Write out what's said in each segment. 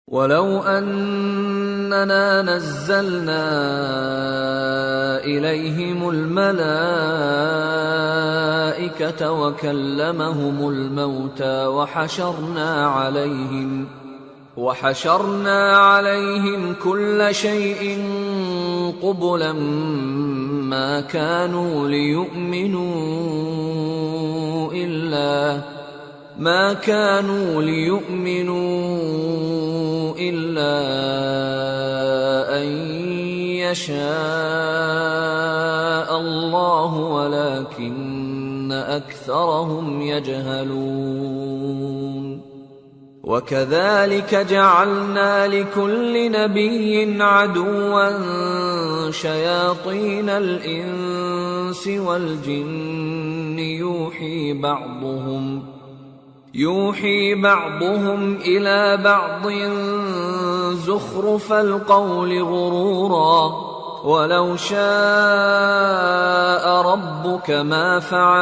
وَلَوْ أَنَّنَا نَزَّلْنَا إِلَيْهِمُ الْمَلَائِكَةَ وَكَلَّمَهُمُ الْمَوْتَى وَحَشَرْنَا عَلَيْهِمْ كُلَّ شَيْءٍ قُبُلًا ما كانوا ليؤمنوا إلا أن يشاء الله ولكن أكثرهم يجهلون وكذلك جعلنا لكل نبي عدوا شياطين الإنس والجن يوحي بعضهم إلى بعض زخرف القول غرورا ولو شاء ربك ما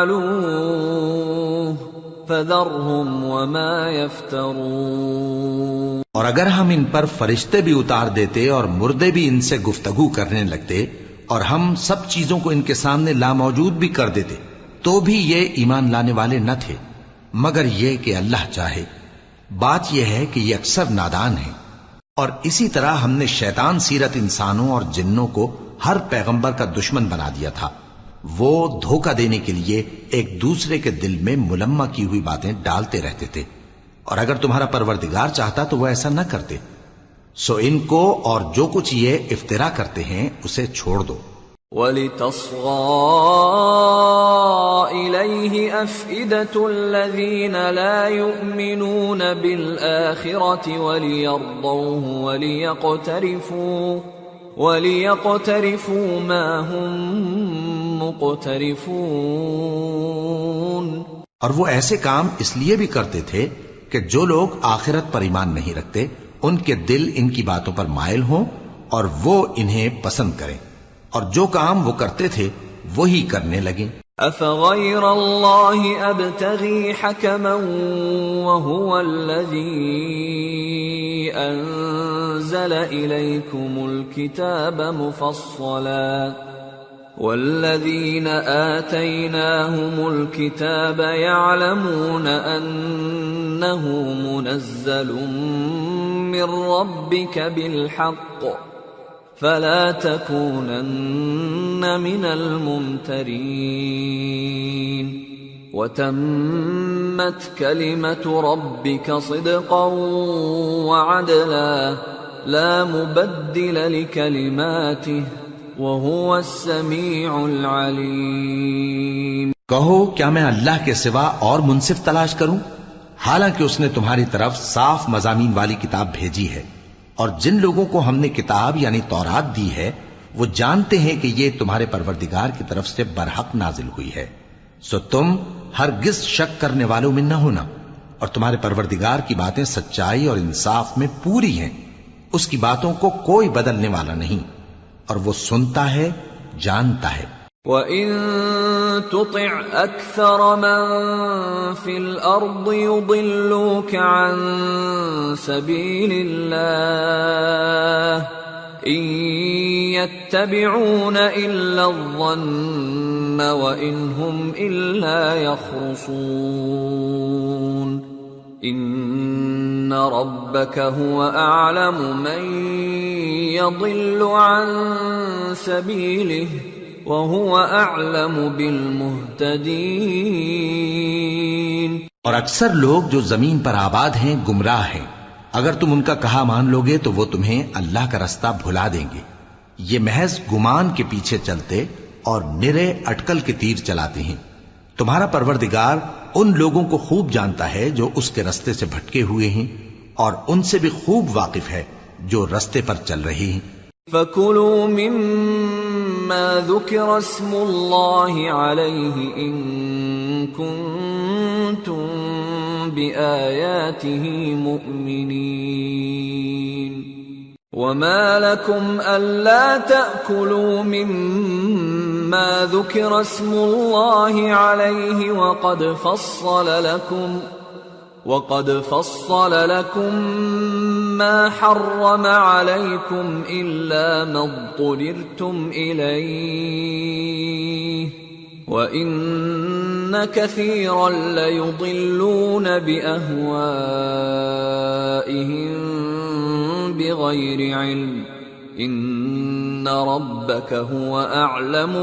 فعلوه فذرهم وما يفترون۔ اور اگر ہم ان پر فرشتے بھی اتار دیتے اور مردے بھی ان سے گفتگو کرنے لگتے اور ہم سب چیزوں کو ان کے سامنے لاموجود بھی کر دیتے تو بھی یہ ایمان لانے والے نہ تھے مگر یہ کہ اللہ چاہے۔ بات یہ ہے کہ یہ اکثر نادان ہیں۔ اور اسی طرح ہم نے شیطان سیرت انسانوں اور جنوں کو ہر پیغمبر کا دشمن بنا دیا تھا۔ وہ دھوکہ دینے کے لیے ایک دوسرے کے دل میں ملمہ کی ہوئی باتیں ڈالتے رہتے تھے، اور اگر تمہارا پروردگار چاہتا تو وہ ایسا نہ کرتے۔ سو ان کو اور جو کچھ یہ افترا کرتے ہیں اسے چھوڑ دو۔ وَلِتَصْغَىٰ إِلَيْهِ أَفْئِدَةُ الَّذِينَ لَا يُؤْمِنُونَ بِالْآخِرَةِ وَلِيَرْضَوْهُ وَلِيَقْتَرِفُوا مَا هُمْ مُقْتَرِفُونَ۔ اور وہ ایسے کام اس لیے بھی کرتے تھے کہ جو لوگ آخرت پر ایمان نہیں رکھتے ان کے دل ان کی باتوں پر مائل ہوں اور وہ انہیں پسند کریں، اور جو کام وہ کرتے تھے وہی کرنے لگیں۔ أَفَغَيْرَ اللَّهِ أَبْتَغِي حَكَمًا وَهُوَ الَّذِي أَنزَلَ إِلَيْكُمُ الْكِتَابَ مُفَصَّلًا وَالَّذِينَ آتَيْنَاهُمُ الْكِتَابَ يَعْلَمُونَ أَنَّهُ مُنَزَّلٌ مِّن رَّبِّكَ بِالْحَقِّ فَلَا تَكُونَنَّ مِنَ الْمُمْتَرِينَ وَتَمَّتْ كَلِمَةُ رَبِّكَ صِدْقًا وَعَدْلًا لَا مُبَدِّلَ لِكَلِمَاتِهِ وَهُوَ السَّمِيعُ الْعَلِيمُ۔ کہو کیا میں اللہ کے سوا اور منصف تلاش کروں، حالانکہ اس نے تمہاری طرف صاف مضامین والی کتاب بھیجی ہے، اور جن لوگوں کو ہم نے کتاب یعنی تورات دی ہے وہ جانتے ہیں کہ یہ تمہارے پروردگار کی طرف سے برحق نازل ہوئی ہے، سو تم ہرگز شک کرنے والوں میں نہ ہونا، اور تمہارے پروردگار کی باتیں سچائی اور انصاف میں پوری ہیں، اس کی باتوں کو کوئی بدلنے والا نہیں، اور وہ سنتا ہے جانتا ہے۔ وَإِن تُطِعْ أَكْثَرَ مَن فِي الْأَرْضِ يُضِلُّوكَ عَن سَبِيلِ اللَّهِ إِن يَتَّبِعُونَ إِلَّا الظَّنَّ وَإِنْ هُمْ إِلَّا يَخْرُصُونَ إِنَّ رَبَّكَ هُوَ أَعْلَمُ مَن يَضِلُّ عَن سَبِيلِهِ وَهُوَ أَعْلَمُ بِالْمُهْتَدِينَ۔ اور اکثر لوگ جو زمین پر آباد ہیں گمراہ ہیں، اگر تم ان کا کہا مان لوگے تو وہ تمہیں اللہ کا رستہ بھلا دیں گے۔ یہ محض گمان کے پیچھے چلتے اور نرے اٹکل کے تیر چلاتے ہیں۔ تمہارا پروردگار ان لوگوں کو خوب جانتا ہے جو اس کے رستے سے بھٹکے ہوئے ہیں، اور ان سے بھی خوب واقف ہے جو رستے پر چل رہے ہیں۔ فَكُلُوا مِمَّا ذُكِرَ اسْمُ اللَّهِ عَلَيْهِ إِن كُنتُم بِآيَاتِهِ مُؤْمِنِينَ وَمَا لَكُمْ أَلَّا تَأْكُلُوا مِمَّا ذُكِرَ اسْمُ اللَّهِ عَلَيْهِ وَقَدْ فَصَّلَ لَكُم مَّا حَرَّمَ عَلَيْكُمْ إِلَّا مَا اضْطُرِرْتُمْ إِلَيْهِ وَإِنَّ كَثِيرًا لَّيُضِلُّونَ بِأَهْوَائِهِم بِغَيْرِ عِلْمٍ إِنَّ رَبَّكَ هُوَ أَعْلَمُ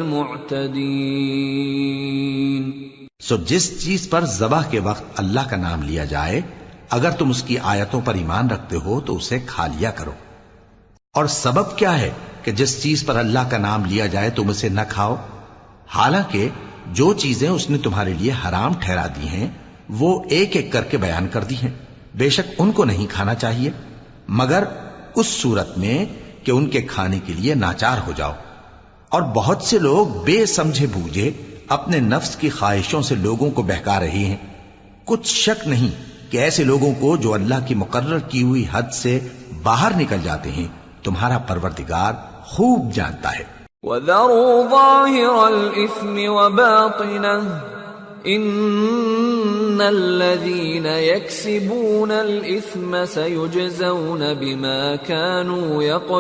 بِالْمُعْتَدِينَ۔ سو جس چیز پر ذبح کے وقت اللہ کا نام لیا جائے، اگر تم اس کی آیتوں پر ایمان رکھتے ہو تو اسے کھا لیا کرو۔ اور سبب کیا ہے کہ جس چیز پر اللہ کا نام لیا جائے تم اسے نہ کھاؤ؟ حالانکہ جو چیزیں اس نے تمہارے لیے حرام ٹھہرا دی ہیں وہ ایک ایک کر کے بیان کر دی ہیں، بے شک ان کو نہیں کھانا چاہیے مگر اس صورت میں کہ ان کے کھانے کے لیے ناچار ہو جاؤ۔ اور بہت سے لوگ بے سمجھے بوجھے اپنے نفس کی خواہشوں سے لوگوں کو بہکا رہے ہیں۔ کچھ شک نہیں کہ ایسے لوگوں کو جو اللہ کی مقرر کی ہوئی حد سے باہر نکل جاتے ہیں تمہارا پروردگار خوب جانتا ہے۔ وَذَرُوا ظَاهِرَ الْإِثْمِ وَبَاطِنَهُ إِنَّ الَّذِينَ يَكْسِبُونَ الْإِثْمَ سَيُجْزَوْنَ بِمَا كَانُوا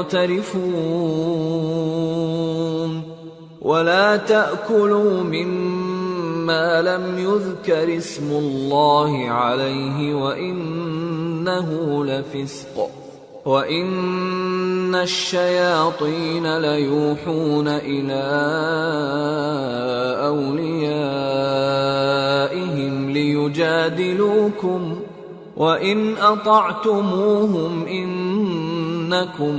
يَقْتَرِفُونَ وَلَا تَأْكُلُوا مِمَّا لَمْ يُذْكَرِ اسْمُ اللَّهِ عَلَيْهِ وَإِنَّهُ لَفِسْقٌ وَإِنَّ الشَّيَاطِينَ لَيُوحُونَ إِلَىٰ أَوْلِيَائِهِمْ لِيُجَادِلُوكُمْ وَإِنْ أَطَعْتُمُوهُمْ إِنَّكُمْ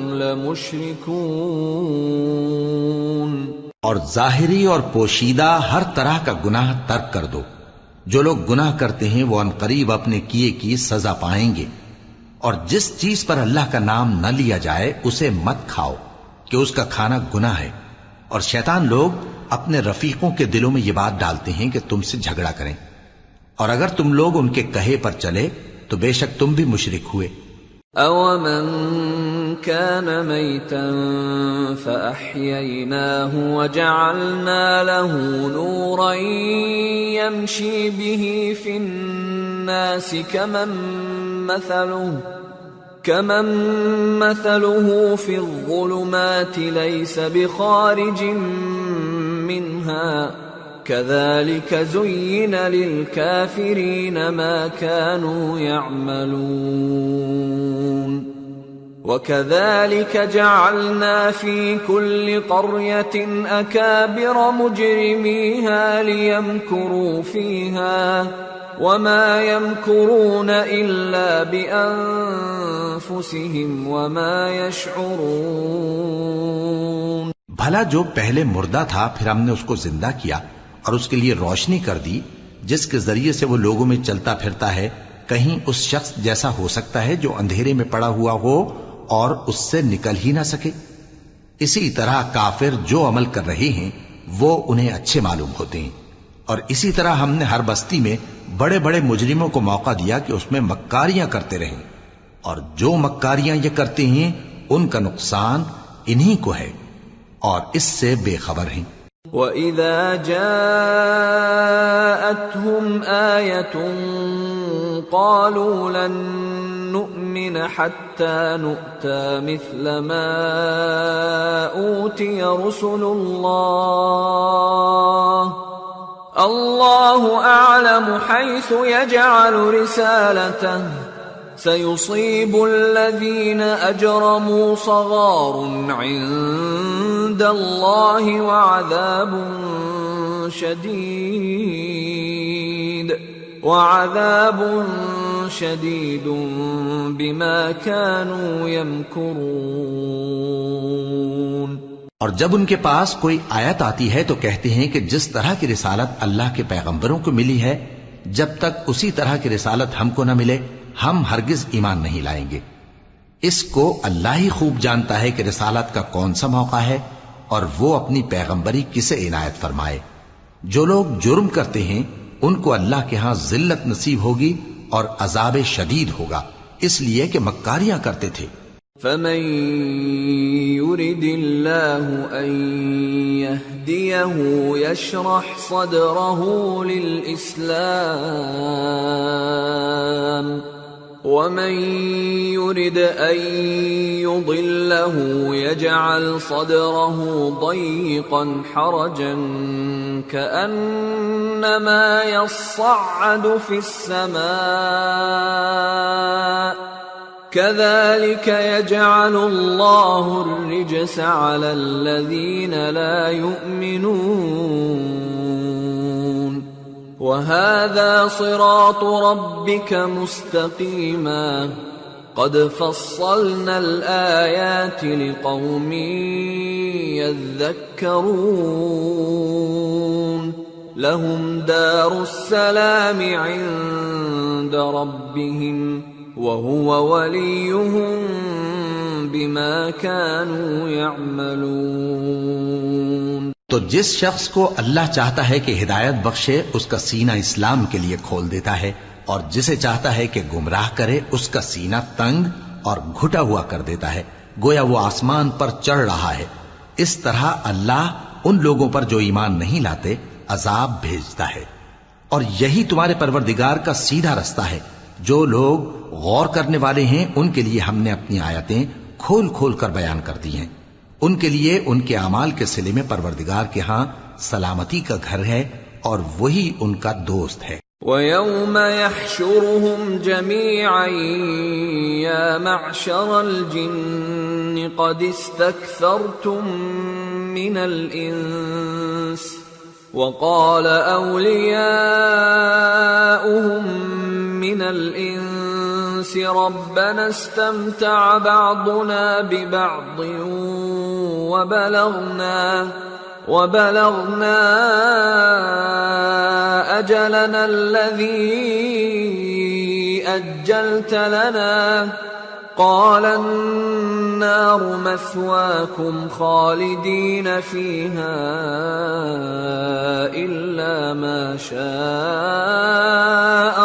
لَمُشْرِكُونَ۔ اور ظاہری اور پوشیدہ ہر طرح کا گناہ ترک کر دو۔ جو لوگ گناہ کرتے ہیں وہ عنقریب اپنے کیے کی سزا پائیں گے۔ اور جس چیز پر اللہ کا نام نہ لیا جائے اسے مت کھاؤ کہ اس کا کھانا گناہ ہے۔ اور شیطان لوگ اپنے رفیقوں کے دلوں میں یہ بات ڈالتے ہیں کہ تم سے جھگڑا کریں، اور اگر تم لوگ ان کے کہے پر چلے تو بے شک تم بھی مشرک ہوئے۔ أَوَمَنْ كَانَ مَيْتًا فَأَحْيَيْنَاهُ وَجَعَلْنَا لَهُ نُورًا يَمْشِي بِهِ فِي النَّاسِ كَمَنْ مَثَلُهُ فِي الظُّلُمَاتِ لَيْسَ بِخَارِجٍ مِّنْهَا كَذَلِكَ زُيِّنَ لِلْكَافِرِينَ مَا كَانُوا يَعْمَلُونَ وَكَذَلِكَ جَعَلْنَا فِي كُلِّ قَرْيَةٍ أَكَابِرَ مُجْرِمِيهَا لِيَمْكُرُوا فِيهَا وَمَا يَمْكُرُونَ إِلَّا بِأَنفُسِهِمْ وَمَا يَشْعُرُونَ۔ بھلا جو پہلے مردہ تھا پھر ہم نے اس کو زندہ کیا اور اس کے لیے روشنی کر دی جس کے ذریعے سے وہ لوگوں میں چلتا پھرتا ہے، کہیں اس شخص جیسا ہو سکتا ہے جو اندھیرے میں پڑا ہوا ہو اور اس سے نکل ہی نہ سکے؟ اسی طرح کافر جو عمل کر رہے ہیں وہ انہیں اچھے معلوم ہوتے ہیں۔ اور اسی طرح ہم نے ہر بستی میں بڑے بڑے مجرموں کو موقع دیا کہ اس میں مکاریاں کرتے رہیں، اور جو مکاریاں یہ کرتے ہیں ان کا نقصان انہی کو ہے اور اس سے بے خبر ہیں۔ وَإِذَا جَاءَتْهُمْ آيَةٌ قَالُوا لَن نُّؤْمِنَ حَتَّى نُؤْتَىٰ مِثْلَ مَا أُوتِيَ رُسُلُ اللَّهُ أَعْلَمُ حَيْثُ يَجْعَلُ رِسَالَتَهُ سَيُصِيبُ الَّذِينَ أَجْرَمُوا صَغَارٌ عِندَ اللَّهِ وَعَذَابٌ شَدِيدٌ بِمَا كَانُوا يَمْكُرُونَ۔ اور جب ان کے پاس کوئی آیت آتی ہے تو کہتے ہیں کہ جس طرح کی رسالت اللہ کے پیغمبروں کو ملی ہے جب تک اسی طرح کی رسالت ہم کو نہ ملے ہم ہرگز ایمان نہیں لائیں گے۔ اس کو اللہ ہی خوب جانتا ہے کہ رسالت کا کون سا موقع ہے اور وہ اپنی پیغمبری کسے عنایت فرمائے۔ جو لوگ جرم کرتے ہیں ان کو اللہ کے ہاں ذلت نصیب ہوگی اور عذاب شدید ہوگا، اس لیے کہ مکاریاں کرتے تھے۔ فَمَن يُرِدِ اللَّهُ أَن يهديه يشرح صدره للإسلام ومن يرد أن يضله يجعل صدره ضيقا حرجا كأنما يصعد في السماء كذلك يجعل الله الرجس على الذين لا يؤمنون وهذا صراط ربك مستقيما قد فصلنا الآيات لقوم يذكرون لهم دار السلام عند ربهم وهو وليهم بما كانوا يعملون۔ تو جس شخص کو اللہ چاہتا ہے کہ ہدایت بخشے اس کا سینہ اسلام کے لیے کھول دیتا ہے، اور جسے چاہتا ہے کہ گمراہ کرے اس کا سینہ تنگ اور گھٹا ہوا کر دیتا ہے، گویا وہ آسمان پر چڑھ رہا ہے۔ اس طرح اللہ ان لوگوں پر جو ایمان نہیں لاتے عذاب بھیجتا ہے، اور یہی تمہارے پروردگار کا سیدھا رستہ ہے۔ جو لوگ غور کرنے والے ہیں ان کے لیے ہم نے اپنی آیتیں کھول کھول کر بیان کر دی ہیں، ان کے لیے ان کے اعمال کے صلے میں پروردگار کے ہاں سلامتی کا گھر ہے اور وہی ان کا دوست ہے۔ وَيَوْمَ يَحْشُرُهُمْ جَمِيعًا يَا مَعْشَرَ الْجِنِّ قَدِ اسْتَكْثَرْتُمْ مِنَ الْإِنسِ وَقَالَ أَوْلِيَاؤُهُمْ مِنَ الْإِنسِ رَبَّنَا اسْتَمْتَعَ بَعْضُنَا بِبَعْضٍ وَبَلَغْنَا أَجَلَنَا الَّذِي أَجَّلْتَ لَنَا قَالَ النَّارُ مَثْوَاكُمْ خَالِدِينَ فِيهَا إِلَّا مَا شَاءَ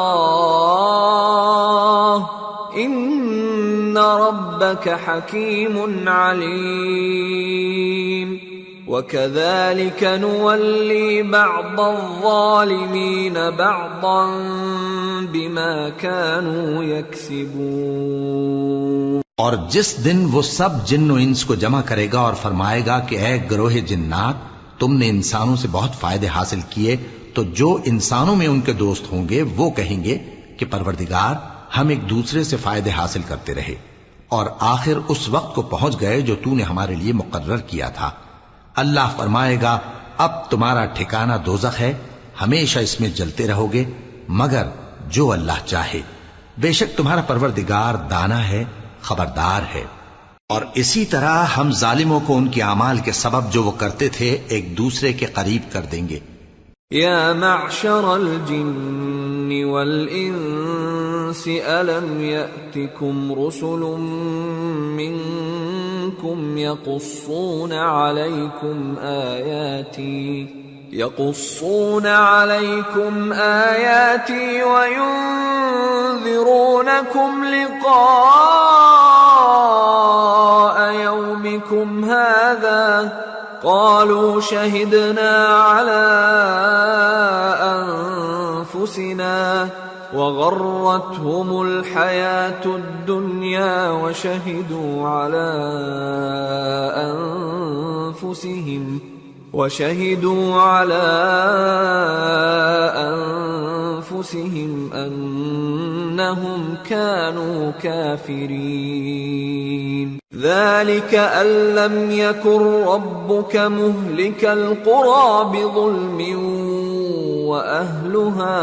اللَّهُ إِنَّ رَبَّكَ حَكِيمٌ عَلِيمٌ وَكَذَلِكَ نُوَلِّي بَعْضَ الظَّالِمِينَ بَعْضًا بِمَا كَانُوا يَكْسِبُونَ۔ اور جس دن وہ سب جن و انس کو جمع کرے گا اور فرمائے گا کہ اے گروہ جنات، تم نے انسانوں سے بہت فائدے حاصل کیے، تو جو انسانوں میں ان کے دوست ہوں گے وہ کہیں گے کہ پروردگار ہم ایک دوسرے سے فائدے حاصل کرتے رہے، اور آخر اس وقت کو پہنچ گئے جو تو نے ہمارے لیے مقرر کیا تھا۔ اللہ فرمائے گا اب تمہارا ٹھکانہ دوزخ ہے، ہمیشہ اس میں جلتے رہو گے مگر جو اللہ چاہے، بے شک تمہارا پروردگار دانا ہے، خبردار ہے۔ اور اسی طرح ہم ظالموں کو ان کے اعمال کے سبب جو وہ کرتے تھے ایک دوسرے کے قریب کر دیں گے۔ یا معشر الجن والانس الم یأتکم رسل منکم یقصون علیکم آیاتی وینذرونکم لقاء یومکم هذا قالوا شهدنا على أنفسنا وغرتهم الحياة الدنيا وشهدوا على أنفسهم أنهم كانوا كافرين ذلك أن لم يكن ربك مهلك القرى بظلم وأهلها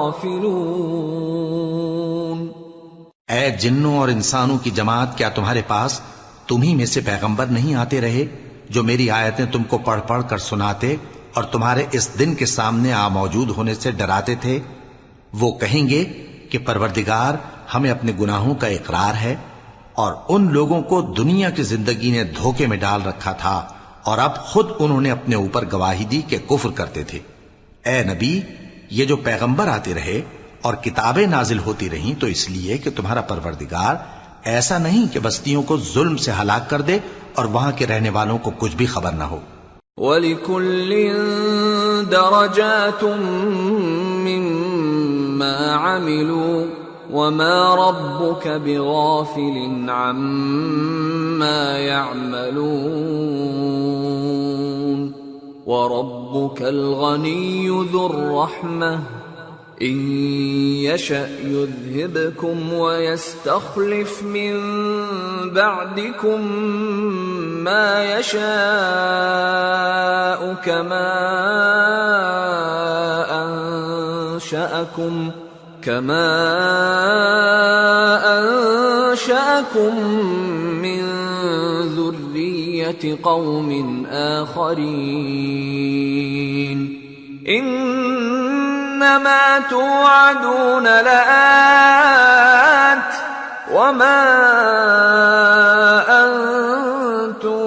غافلون۔ اے جنوں اور انسانوں کی جماعت، کیا تمہارے پاس تمہیں میں سے پیغمبر نہیں آتے رہے جو میری آیتیں تم کو پڑھ پڑھ کر سناتے اور تمہارے اس دن کے سامنے موجود ہونے سے ڈراتے تھے؟ وہ کہیں گے کہ پروردگار ہمیں اپنے گناہوں کا اقرار ہے، اور ان لوگوں کو دنیا کی زندگی نے دھوکے میں ڈال رکھا تھا اور اب خود انہوں نے اپنے اوپر گواہی دی کہ کفر کرتے تھے۔ اے نبی، یہ جو پیغمبر آتے رہے اور کتابیں نازل ہوتی رہیں تو اس لیے کہ تمہارا پروردگار ایسا نہیں کہ بستیوں کو ظلم سے ہلاک کر دے اور وہاں کے رہنے والوں کو کچھ بھی خبر نہ ہو۔ وَلِكُلٍّ دَرَجَاتٌ مِّمَّا عَمِلُوا وَمَا رَبُّكَ بِغَافِلٍ عَمَّا يَعْمَلُونَ وَرَبُّكَ الْغَنِيُّ ذُو الرَّحْمَةِ إِن يَشَأْ يُذْهِبْكُمْ وَيَسْتَخْلِفْ مِن بَعْدِكُم مَّا يَشَاءُ كَمَا أَنشَأَكُم مِّن ذُرِّيَّةِ قَوْمٍ آخَرِينَ إِنَّمَا تُوعَدُونَ لَآتٍ وَمَا أَنتُم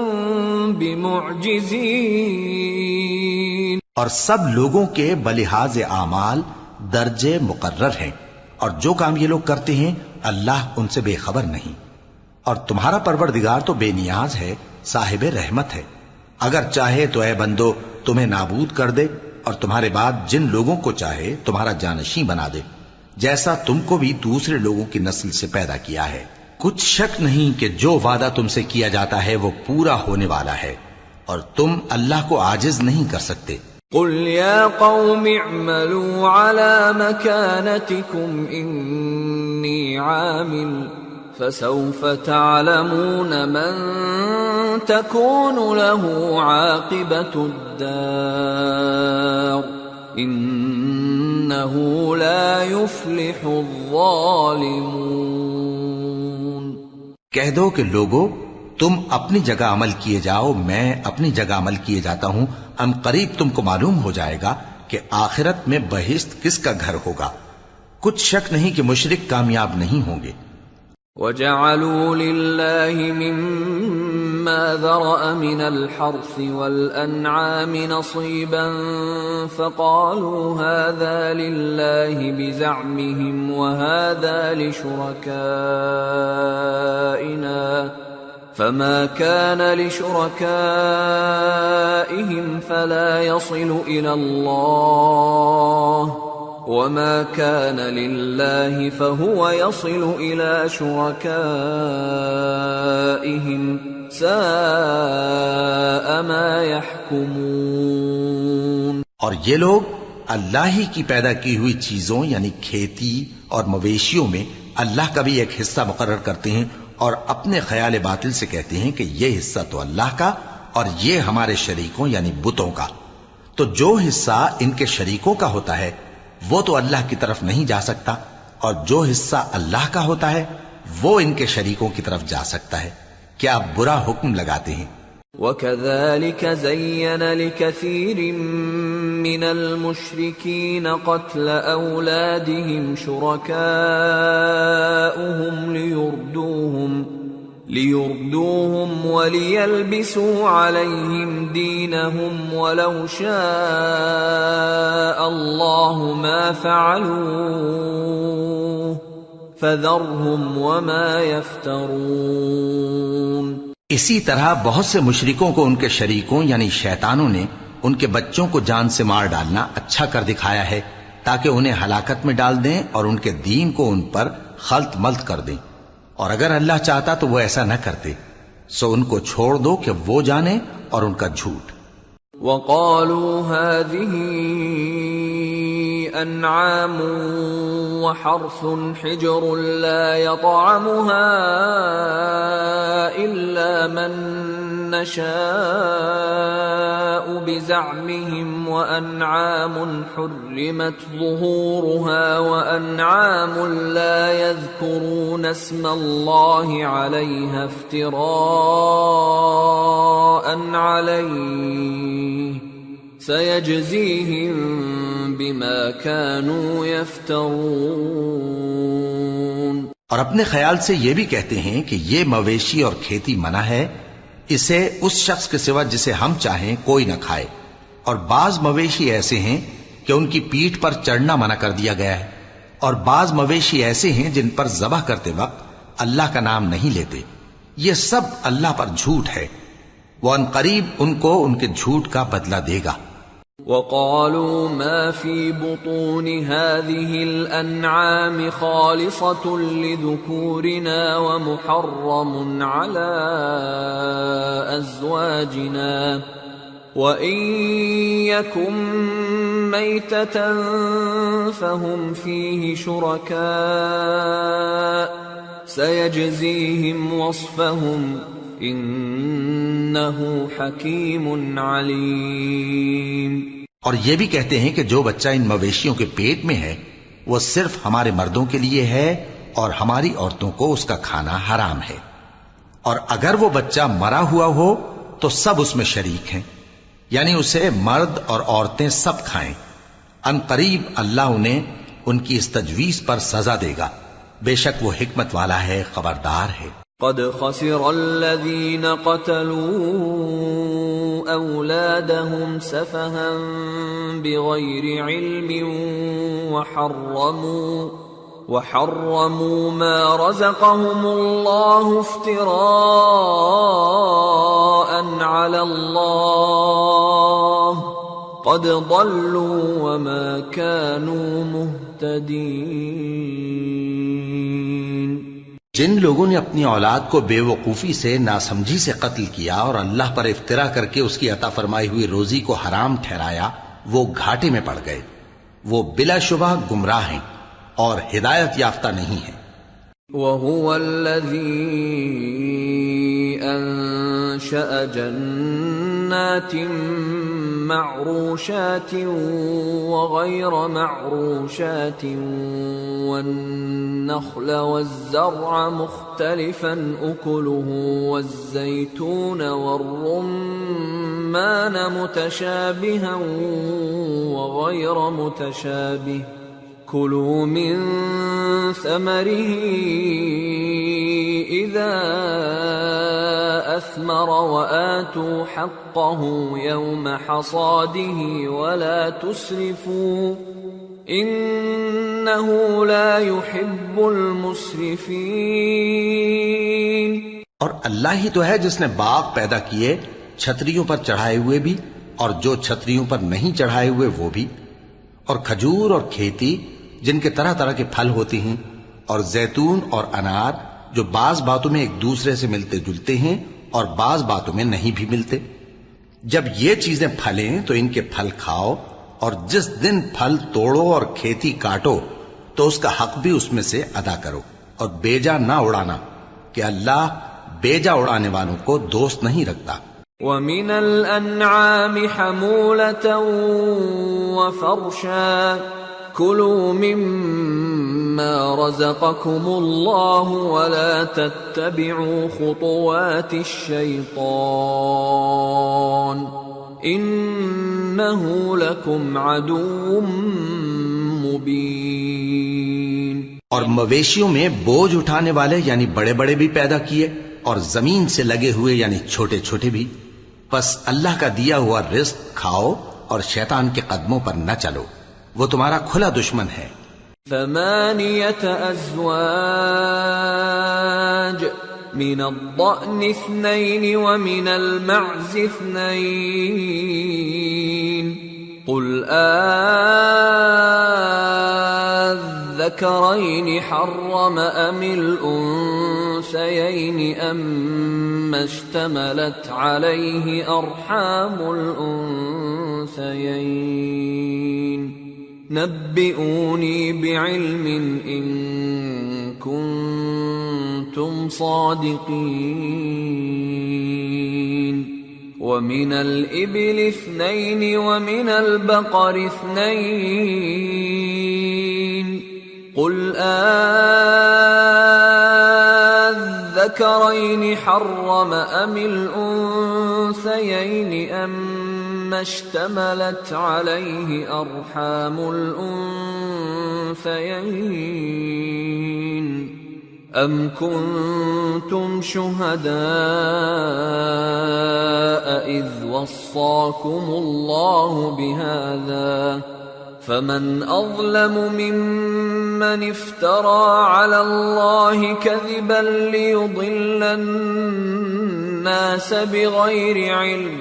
بِمُعْجِزِينَ۔ اور سب لوگوں کے بلحاظ اعمال درجے مقرر ہیں، اور جو کام یہ لوگ کرتے ہیں اللہ ان سے بے خبر نہیں۔ اور تمہارا پروردگار تو بے نیاز ہے، صاحب رحمت ہے۔ اگر چاہے تو اے بندو تمہیں نابود کر دے، اور تمہارے بعد جن لوگوں کو چاہے تمہارا جانشین بنا دے، جیسا تم کو بھی دوسرے لوگوں کی نسل سے پیدا کیا ہے۔ کچھ شک نہیں کہ جو وعدہ تم سے کیا جاتا ہے وہ پورا ہونے والا ہے، اور تم اللہ کو عاجز نہیں کر سکتے۔ قل يا قوم اعملوا على مكانتكم إني عامل فسوف تعلمون من تكون له عاقبة الدار إنه لا يفلح الظالمون۔ کہہ دو کہ لوگو تم اپنی جگہ عمل کیے جاؤ، میں اپنی جگہ عمل کیے جاتا ہوں، ان قریب تم کو معلوم ہو جائے گا کہ آخرت میں بہشت کس کا گھر ہوگا۔ کچھ شک نہیں کہ مشرک کامیاب نہیں ہوں گے۔ وَجَعَلُوا لِلَّهِ مِمَّا ذَرَأَ مِنَ الْحَرْثِ وَالْأَنْعَامِ نَصِيبًا فَقَالُوا هَذَا لِلَّهِ بِزَعْمِهِمْ وَهَذَا لِشُرَكَائِنَا فَمَا كَانَ لِشُرَكَائِهِمْ فَلَا يَصِلُ إِلَى اللَّهِ وَمَا كَانَ لِلَّهِ فَهُوَ يَصِلُ إِلَى شُرَكَائِهِمْ سَاءَ مَا يَحْكُمُونَ۔ اور یہ لوگ اللہ ہی کی پیدا کی ہوئی چیزوں یعنی کھیتی اور مویشیوں میں اللہ کا بھی ایک حصہ مقرر کرتے ہیں، اور اپنے خیال باطل سے کہتے ہیں کہ یہ حصہ تو اللہ کا اور یہ ہمارے شریکوں یعنی بتوں کا۔ تو جو حصہ ان کے شریکوں کا ہوتا ہے وہ تو اللہ کی طرف نہیں جا سکتا، اور جو حصہ اللہ کا ہوتا ہے وہ ان کے شریکوں کی طرف جا سکتا ہے۔ کیا برا حکم لگاتے ہیں۔ وَكَذَلِكَ زَيَّنَ لِكَثِيرٍ مِّنَ الْمُشْرِكِينَ قَتْلَ أَوْلَادِهِمْ شُرَكَاؤُهُمْ لِيُرْدُوهُمْ وَلِيَلْبِسُوا عَلَيْهِمْ دِينَهُمْ وَلَوْ شَاءَ اللَّهُ مَا فَعَلُوهُ فَذَرْهُمْ وَمَا يَفْتَرُونَ۔ اسی طرح بہت سے مشرکوں کو ان کے شریکوں یعنی شیطانوں نے ان کے بچوں کو جان سے مار ڈالنا اچھا کر دکھایا ہے، تاکہ انہیں ہلاکت میں ڈال دیں اور ان کے دین کو ان پر خلط ملط کر دیں، اور اگر اللہ چاہتا تو وہ ایسا نہ کرتے۔ سو ان کو چھوڑ دو کہ وہ جانے اور ان کا جھوٹ۔ وَقَالُوا هَذِهِ أَنْعَامٌ وَحَرْثٌ حِجْرٌ لَا يَطْعَمُهَا إِلَّا مَن نَّشَاءُ بِزَعْمِهِمْ وَأَنْعَامٌ حُرِّمَتْ ظُهُورُهَا وَأَنْعَامٌ لَا يَذْكُرُونَ اسْمَ اللَّهِ عَلَيْهَا افْتِرَاءً عَلَيْهِ سَيَجْزِيهِمْ بِمَا كَانُوا يَفْتَرُونَ۔ اور اپنے خیال سے یہ بھی کہتے ہیں کہ یہ مویشی اور کھیتی منع ہے، اسے اس شخص کے سوا جسے ہم چاہیں کوئی نہ کھائے، اور بعض مویشی ایسے ہیں کہ ان کی پیٹھ پر چڑھنا منع کر دیا گیا ہے، اور بعض مویشی ایسے ہیں جن پر ذبح کرتے وقت اللہ کا نام نہیں لیتے۔ یہ سب اللہ پر جھوٹ ہے، وہ ان قریب ان کو ان کے جھوٹ کا بدلہ دے گا۔ وقالوا ما في بطون هذه الأنعام خالصة لذكورنا ومحرم على أزواجنا وإن يكن ميتة فهم فيه شركاء سيجزيهم وصفهم إنه حكيم عليم۔ اور یہ بھی کہتے ہیں کہ جو بچہ ان مویشیوں کے پیٹ میں ہے وہ صرف ہمارے مردوں کے لیے ہے اور ہماری عورتوں کو اس کا کھانا حرام ہے، اور اگر وہ بچہ مرا ہوا ہو تو سب اس میں شریک ہیں، یعنی اسے مرد اور عورتیں سب کھائیں۔ ان قریب اللہ انہیں ان کی اس تجویز پر سزا دے گا، بے شک وہ حکمت والا ہے، خبردار ہے۔ قد خسر الذين قتلوا أولادهم سفها بغير علم وحرموا ما رزقهم الله افتراء على الله قد ضلوا وما كانوا مهتدين۔ جن لوگوں نے اپنی اولاد کو بے وقوفی سے، ناسمجھی سے قتل کیا اور اللہ پر افترا کر کے اس کی عطا فرمائی ہوئی روزی کو حرام ٹھہرایا، وہ گھاٹے میں پڑ گئے، وہ بلا شبہ گمراہ ہیں اور ہدایت یافتہ نہیں ہیں۔ وَهُوَ الَّذِي أَنشَأَ جَنَّاتٍ مَّعْرُوشَاتٍ وَغَيْرَ مَعْرُوشَاتٍ وَالنَّخْلَ وَالزَّرْعَ مُخْتَلِفًا أُكُلُهُ وَالزَّيْتُونَ وَالرُّمَّانَ مُتَشَابِهًا وَغَيْرَ مُتَشَابِهٍ كُلُوا مِن ثَمَرِهِ إِذَا أَثْمَرَ وَآتُوا حَقَّهُ يَوْمَ حَصَادِهِ وَلَا تُسْرِفُوا إِنَّهُ لَا يُحِبُّ الْمُسْرِفِينَ۔ اور اللہ ہی تو ہے جس نے باغ پیدا کیے، چھتریوں پر چڑھائے ہوئے بھی اور جو چھتریوں پر نہیں چڑھائے ہوئے وہ بھی، اور کھجور اور کھیتی جن کے طرح طرح کے پھل ہوتے ہیں، اور زیتون اور انار جو بعض باتوں میں ایک دوسرے سے ملتے جلتے ہیں اور بعض باتوں میں نہیں بھی ملتے۔ جب یہ چیزیں پھلیں تو ان کے پھل کھاؤ، اور جس دن پھل توڑو اور کھیتی کاٹو تو اس کا حق بھی اس میں سے ادا کرو، اور بیجا نہ اڑانا کہ اللہ بیجا اڑانے والوں کو دوست نہیں رکھتا۔ وَمِنَ الْأَنْعَامِ حَمُولَةً وَفَرْشًا كُلُوا مِمَّا رَزَقَكُمُ اللَّهُ وَلَا تَتَّبِعُوا خُطُوَاتِ الشَّيْطَانِ إِنَّهُ لَكُمْ عَدُوٌّ مُبِينٌ۔ اور مویشیوں میں بوجھ اٹھانے والے یعنی بڑے بڑے بھی پیدا کیے، اور زمین سے لگے ہوئے یعنی چھوٹے چھوٹے بھی، بس اللہ کا دیا ہوا رزق کھاؤ اور شیطان کے قدموں پر نہ چلو، وہ تمہارا کھلا دشمن ہے۔ ثمانية أزواج من الضأن 2 ومن المعز 2 قل الذكرين حرم أم الأنثيين أم اشتملت عليه أرحام الأنثيين نبئوني بعلم إن كنتم صادقين ومن الإبل 2 ومن البقر 2 قل الذكرين حرم أم الأنثيين أم اشتملت عليه أرحام الأنثيين أم كنتم شهداء إذ وصاكم الله بهذا فمن أظلم ممن افترى على الله كذبا ليضل الناس بغير علم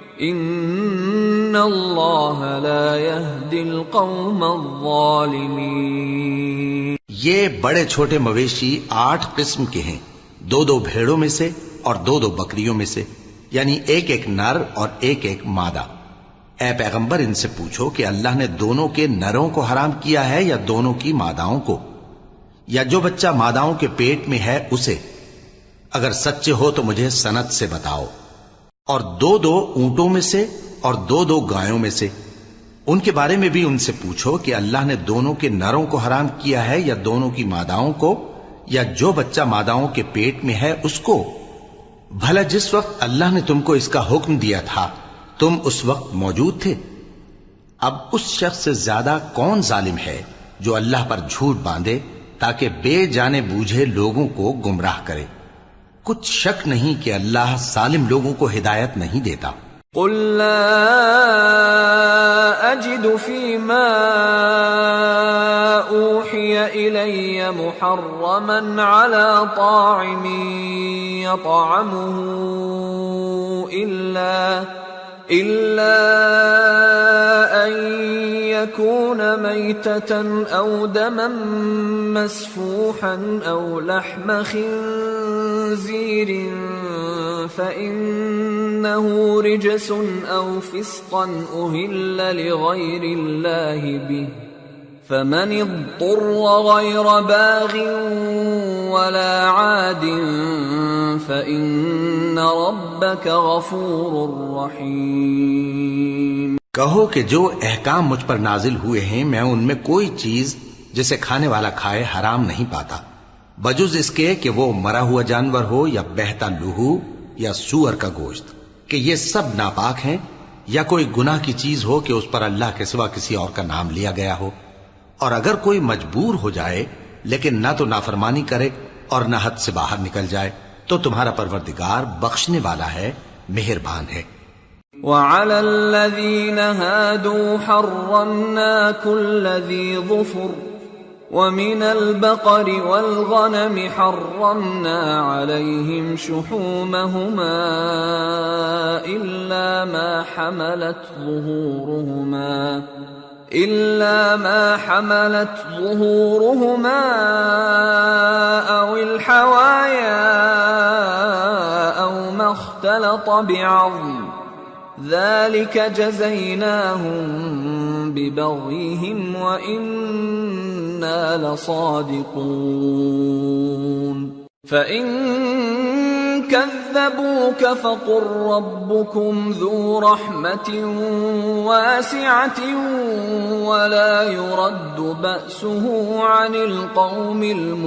إن الله لا يهدي القوم الظالمين۔ یہ بڑے چھوٹے مویشی 8 قسم کے ہیں، 2 بھیڑوں میں سے اور 2 بکریوں میں سے، یعنی ایک نر اور ایک مادہ۔ اے پیغمبر ان سے پوچھو کہ اللہ نے دونوں کے نروں کو حرام کیا ہے یا دونوں کی ماداؤں کو، یا جو بچہ ماداؤں کے پیٹ میں ہے اسے؟ اگر سچے ہو تو مجھے سند سے بتاؤ۔ اور 2 اونٹوں میں سے اور 2 گایوں میں سے، ان کے بارے میں بھی ان سے پوچھو کہ اللہ نے دونوں کے نروں کو حرام کیا ہے یا دونوں کی ماداؤں کو، یا جو بچہ ماداؤں کے پیٹ میں ہے اس کو؟ بھلا جس وقت اللہ نے تم کو اس کا حکم دیا تھا تم اس وقت موجود تھے؟ اب اس شخص سے زیادہ کون ظالم ہے جو اللہ پر جھوٹ باندھے تاکہ بے جانے بوجھے لوگوں کو گمراہ کرے؟ کچھ شک نہیں کہ اللہ ظالم لوگوں کو ہدایت نہیں دیتا۔ قل لا اجد فيما اوحي الي محرما على طاعم يطعمه إلا أن يكون ميتة أو دما مسفوحا أو لحم خنزير فإنه رجس أو فسقا أهل لغير الله به فمن اضطر غير باغ ولا عاد فإن ربك غفور رحيم۔ کہو کہ جو احکام مجھ پر نازل ہوئے ہیں میں ان میں کوئی چیز جسے کھانے والا کھائے حرام نہیں پاتا، بجز اس کے کہ وہ مرا ہوا جانور ہو یا بہتا لہو یا سور کا گوشت، کہ یہ سب ناپاک ہیں، یا کوئی گناہ کی چیز ہو کہ اس پر اللہ کے سوا کسی اور کا نام لیا گیا ہو۔ اور اگر کوئی مجبور ہو جائے لیکن نہ تو نافرمانی کرے اور نہ حد سے باہر نکل جائے تو تمہارا پروردگار بخشنے والا ہے، مہربان ہے۔ وعلى الذين هادوا حرمنا كل ذي ظفر ومن البقر والغنم حرمنا عليهم شحومهما إلا ما حملت ظهورهما أو الحوايا أو ما اختلط بعظم ذلك جزيناهم ببغيهم وإنا لصادقون فإن كذبوك فقل ربكم ذو رحمة واسعة ولا يرد بأسه عن القوم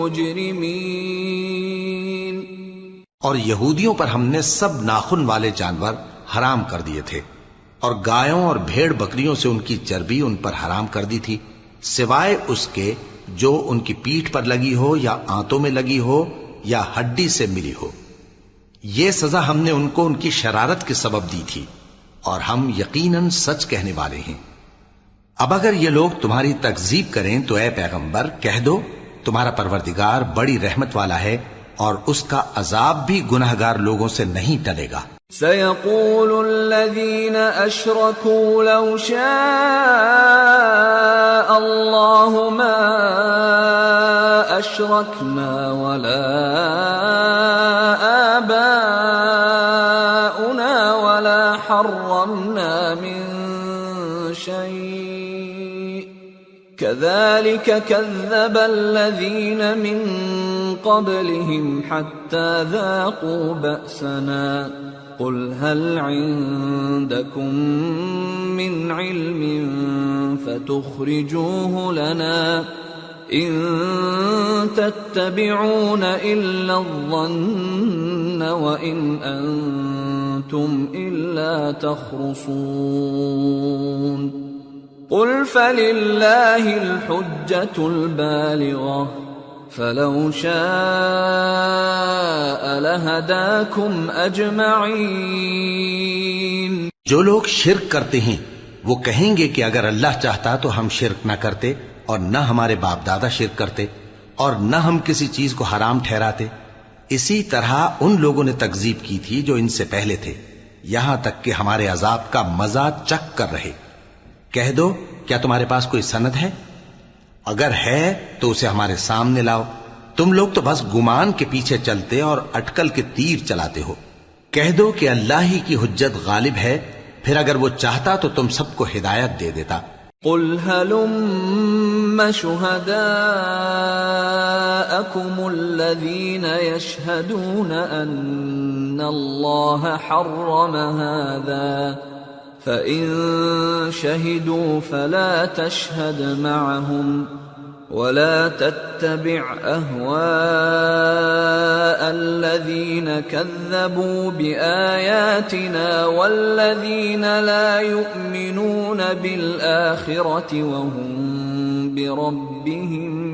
المجرمين۔ اور یہودیوں پر ہم نے سب ناخن والے جانور حرام کر دیے تھے، اور گایوں اور بھیڑ بکریوں سے ان کی چربی ان پر حرام کر دی تھی، سوائے اس کے جو ان کی پیٹھ پر لگی ہو یا آنتوں میں لگی ہو یا ہڈی سے ملی ہو۔ یہ سزا ہم نے ان کو ان کی شرارت کے سبب دی تھی، اور ہم یقیناً سچ کہنے والے ہیں۔ اب اگر یہ لوگ تمہاری تکذیب کریں تو اے پیغمبر کہہ دو تمہارا پروردگار بڑی رحمت والا ہے اور اس کا عذاب بھی گناہگار لوگوں سے نہیں ٹلے گا۔ سيقول الذين أشركوا لو شاء الله ما أشركنا ولا آباؤنا ولا حرمنا من شيء كذلك كذب الذين من قبلهم حتى ذاقوا بأسنا قل هل عندكم من علم فتخرجوه لنا إن تتبعون إلا الظن وإن أنتم إلا تخرصون قل فلله الحجة البالغة فلو شاء لهداكم اجمعین۔ جو لوگ شرک کرتے ہیں وہ کہیں گے کہ اگر اللہ چاہتا تو ہم شرک نہ کرتے اور نہ ہمارے باپ دادا شرک کرتے اور نہ ہم کسی چیز کو حرام ٹھہراتے. اسی طرح ان لوگوں نے تکذیب کی تھی جو ان سے پہلے تھے، یہاں تک کہ ہمارے عذاب کا مزہ چکھ کر رہے. کہہ دو کیا تمہارے پاس کوئی سند ہے؟ اگر ہے تو اسے ہمارے سامنے لاؤ. تم لوگ تو بس گمان کے پیچھے چلتے اور اٹکل کے تیر چلاتے ہو. کہہ دو کہ اللہ ہی کی حجت غالب ہے، پھر اگر وہ چاہتا تو تم سب کو ہدایت دے دیتا. قل هلم شهداءكم الذين يشهدون أن الله حرم هذا فإن شهدوا فلا تشهد معهم ولا تتبع أهواء الذين كذبوا بآياتنا والذين لا يؤمنون بالآخرة وهم بربهم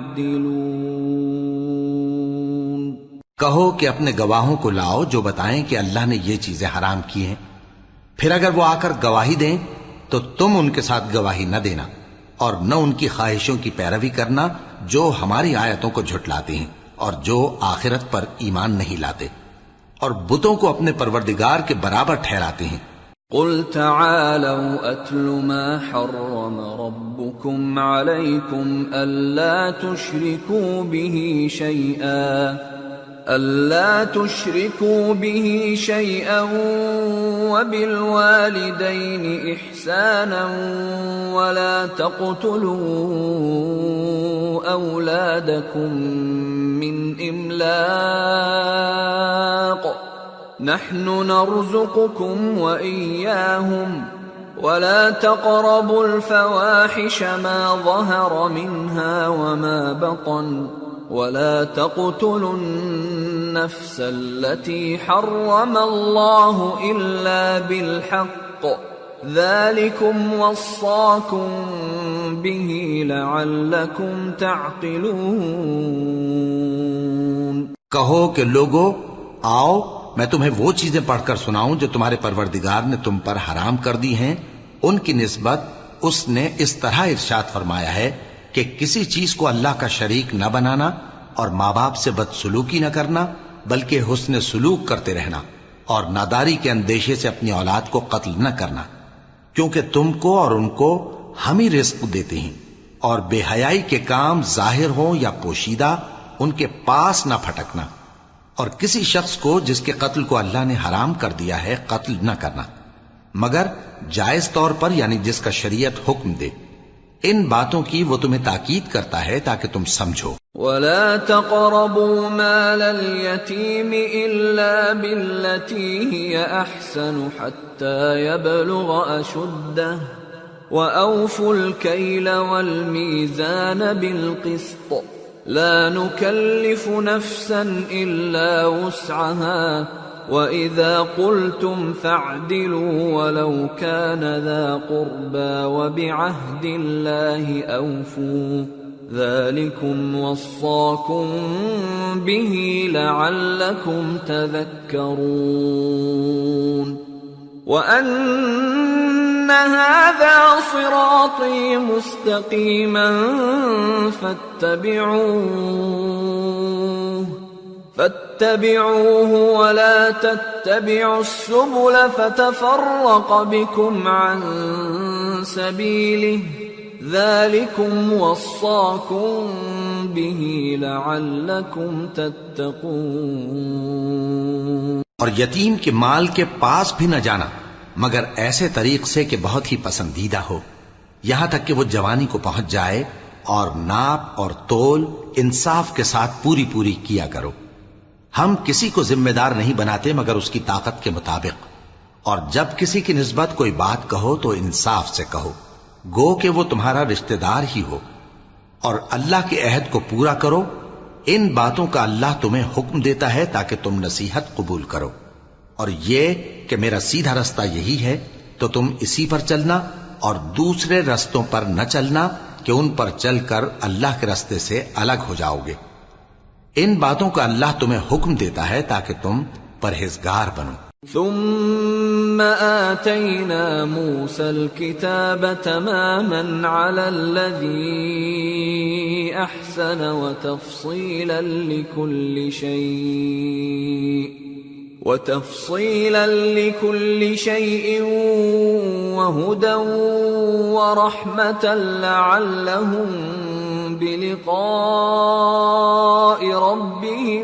يعدلون. کہو کہ اپنے گواہوں کو لاؤ جو بتائیں کہ اللہ نے یہ چیزیں حرام کی ہیں، پھر اگر وہ آ کر گواہی دیں تو تم ان کے ساتھ گواہی نہ دینا اور نہ ان کی خواہشوں کی پیروی کرنا جو ہماری آیتوں کو جھٹلاتے ہیں اور جو آخرت پر ایمان نہیں لاتے اور بتوں کو اپنے پروردگار کے برابر ٹھہراتے ہیں. قل تعالوا اتل ما حرم ربكم عليكم ألا تشركوا به شيئا وبالوالدين إحسانا ولا تقتلوا أولادكم من إملاق نحن نرزقكم وإياهم ولا تقربوا الفواحش ما ظهر منها وما بطن ولا تقتلوا النفس التي حرم الله إلا بالحق ذلكم وصاكم به لعلكم تعقلون. کہو کہ لوگو آؤ میں تمہیں وہ چیزیں پڑھ کر سناؤں جو تمہارے پروردگار نے تم پر حرام کر دی ہیں. ان کی نسبت اس نے اس طرح ارشاد فرمایا ہے کہ کسی چیز کو اللہ کا شریک نہ بنانا اور ماں باپ سے بدسلوکی نہ کرنا بلکہ حسن سلوک کرتے رہنا اور ناداری کے اندیشے سے اپنی اولاد کو قتل نہ کرنا، کیونکہ تم کو اور ان کو ہم ہی رزق دیتے ہیں. اور بے حیائی کے کام ظاہر ہوں یا پوشیدہ ان کے پاس نہ پھٹکنا، اور کسی شخص کو جس کے قتل کو اللہ نے حرام کر دیا ہے قتل نہ کرنا مگر جائز طور پر، یعنی جس کا شریعت حکم دے. ان باتوں کی وہ تمہیں تاکید کرتا ہے تاکہ تم سمجھو. ولا تقربوا مال اليتيم إلا بالتي هي أحسن حتى يبلغ أشده وأوفوا الكيل والميزان بالقسط لا نكلف نفسا إلا وسعها وَإِذَا قُلْتُمْ فَاعْدِلُوا وَلَوْ كَانَ ذَا قُرْبَى وَبِعَهْدِ اللَّهِ أَوْفُوا ذَلِكُمْ وَصَّاكُمْ بِهِ لَعَلَّكُمْ تَذَكَّرُونَ وَأَنَّ هَذَا صِرَاطِي مُسْتَقِيمًا فاتبعوه ولا تتبعوا السبل فتفرق بكم عن سبيله ذلكم وصاكم به لعلكم تتقون. اور یتیم کے مال کے پاس بھی نہ جانا مگر ایسے طریق سے کہ بہت ہی پسندیدہ ہو، یہاں تک کہ وہ جوانی کو پہنچ جائے، اور ناپ اور تول انصاف کے ساتھ پوری پوری کیا کرو. ہم کسی کو ذمہ دار نہیں بناتے مگر اس کی طاقت کے مطابق، اور جب کسی کی نسبت کوئی بات کہو تو انصاف سے کہو، گو کہ وہ تمہارا رشتہ دار ہی ہو، اور اللہ کے عہد کو پورا کرو. ان باتوں کا اللہ تمہیں حکم دیتا ہے تاکہ تم نصیحت قبول کرو، اور یہ کہ میرا سیدھا رستہ یہی ہے تو تم اسی پر چلنا اور دوسرے رستوں پر نہ چلنا کہ ان پر چل کر اللہ کے راستے سے الگ ہو جاؤ گے. ان باتوں کا اللہ تمہیں حکم دیتا ہے تاکہ تم پرہیزگار بنو. ثم آتينا موسى الكتاب تماما على الذي أحسن وتفصيلا لكل شيء وهدى ورحمة لعلهم بلقاء ربهم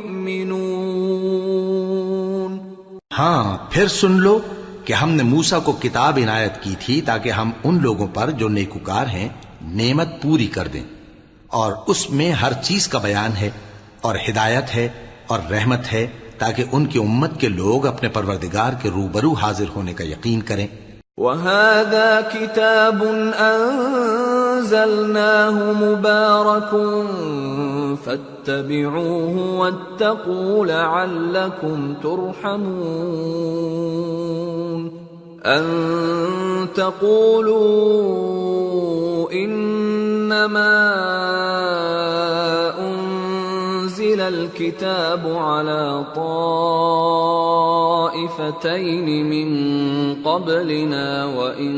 يؤمنون۔ ہاں پھر سن لو کہ ہم نے موسیٰ کو کتاب عنایت کی تھی تاکہ ہم ان لوگوں پر جو نیکوکار ہیں نعمت پوری کر دیں، اور اس میں ہر چیز کا بیان ہے اور ہدایت ہے اور رحمت ہے تاکہ ان کی امت کے لوگ اپنے پروردگار کے روبرو حاضر ہونے کا یقین کریں۔ وَهَذَا كِتَابٌ أَنزَلْنَاهُ مُبَارَكٌ فَاتَّبِعُوهُ وَاتَّقُوا لَعَلَّكُمْ تُرْحَمُونَ۔ أَن تَقُولُوا إِنَّمَا أُنزِلَ الْكِتَابُ عَلَى طَائِفَتَيْنِ مِن قَبْلِنَا وَإِن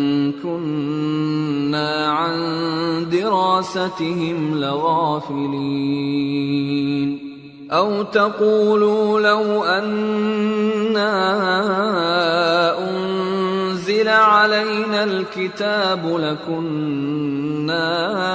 كُنَّا عَن دِرَاسَتِهِمْ لَغَافِلِينَ، أَوْ تَقُولُوا لَوْ أَنَّا أُنزِلَ عَلَيْنَا الْكِتَابُ لَكُنَّا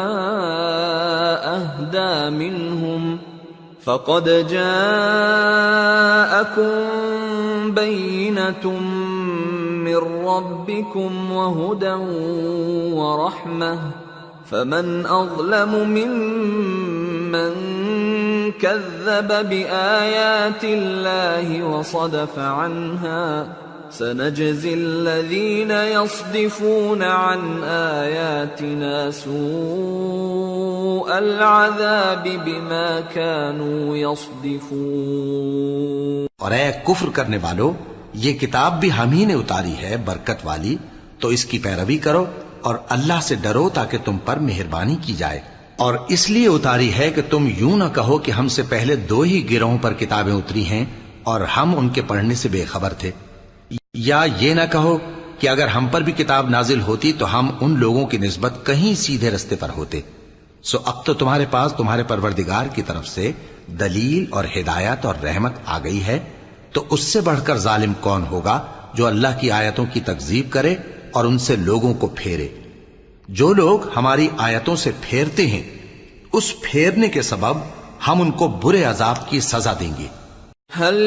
أَهْدَى مِنْهُمْ، فَقَدْ جَاءَكُمْ بَيِّنَةٌ مِّن رَّبِّكُمْ وَهُدًى وَرَحْمَةٌ، فَمَنْ أَظْلَمُ مِمَّن كَذَّبَ بِآيَاتِ اللَّهِ وَصَدَفَ عَنْهَا، سَنَجْزِي الَّذِينَ يَصْدِفُونَ عَنْ آيَاتِنَا سُوءَ الْعَذَابِ بِمَا كَانُوا يَصْدِفُونَ۔ اور اے کفر کرنے والو، یہ کتاب بھی ہم ہی نے اتاری ہے برکت والی، تو اس کی پیروی کرو اور اللہ سے ڈرو تاکہ تم پر مہربانی کی جائے۔ اور اس لیے اتاری ہے کہ تم یوں نہ کہو کہ ہم سے پہلے 2 ہی گروہوں پر کتابیں اتری ہیں اور ہم ان کے پڑھنے سے بے خبر تھے، یا یہ نہ کہو کہ اگر ہم پر بھی کتاب نازل ہوتی تو ہم ان لوگوں کی نسبت کہیں سیدھے رستے پر ہوتے۔ سو اب تو تمہارے پاس تمہارے پروردگار کی طرف سے دلیل اور ہدایت اور رحمت آ گئی ہے، تو اس سے بڑھ کر ظالم کون ہوگا جو اللہ کی آیتوں کی تکذیب کرے اور ان سے لوگوں کو پھیرے۔ جو لوگ ہماری آیتوں سے پھیرتے ہیں اس پھیرنے کے سبب ہم ان کو برے عذاب کی سزا دیں گے۔ هل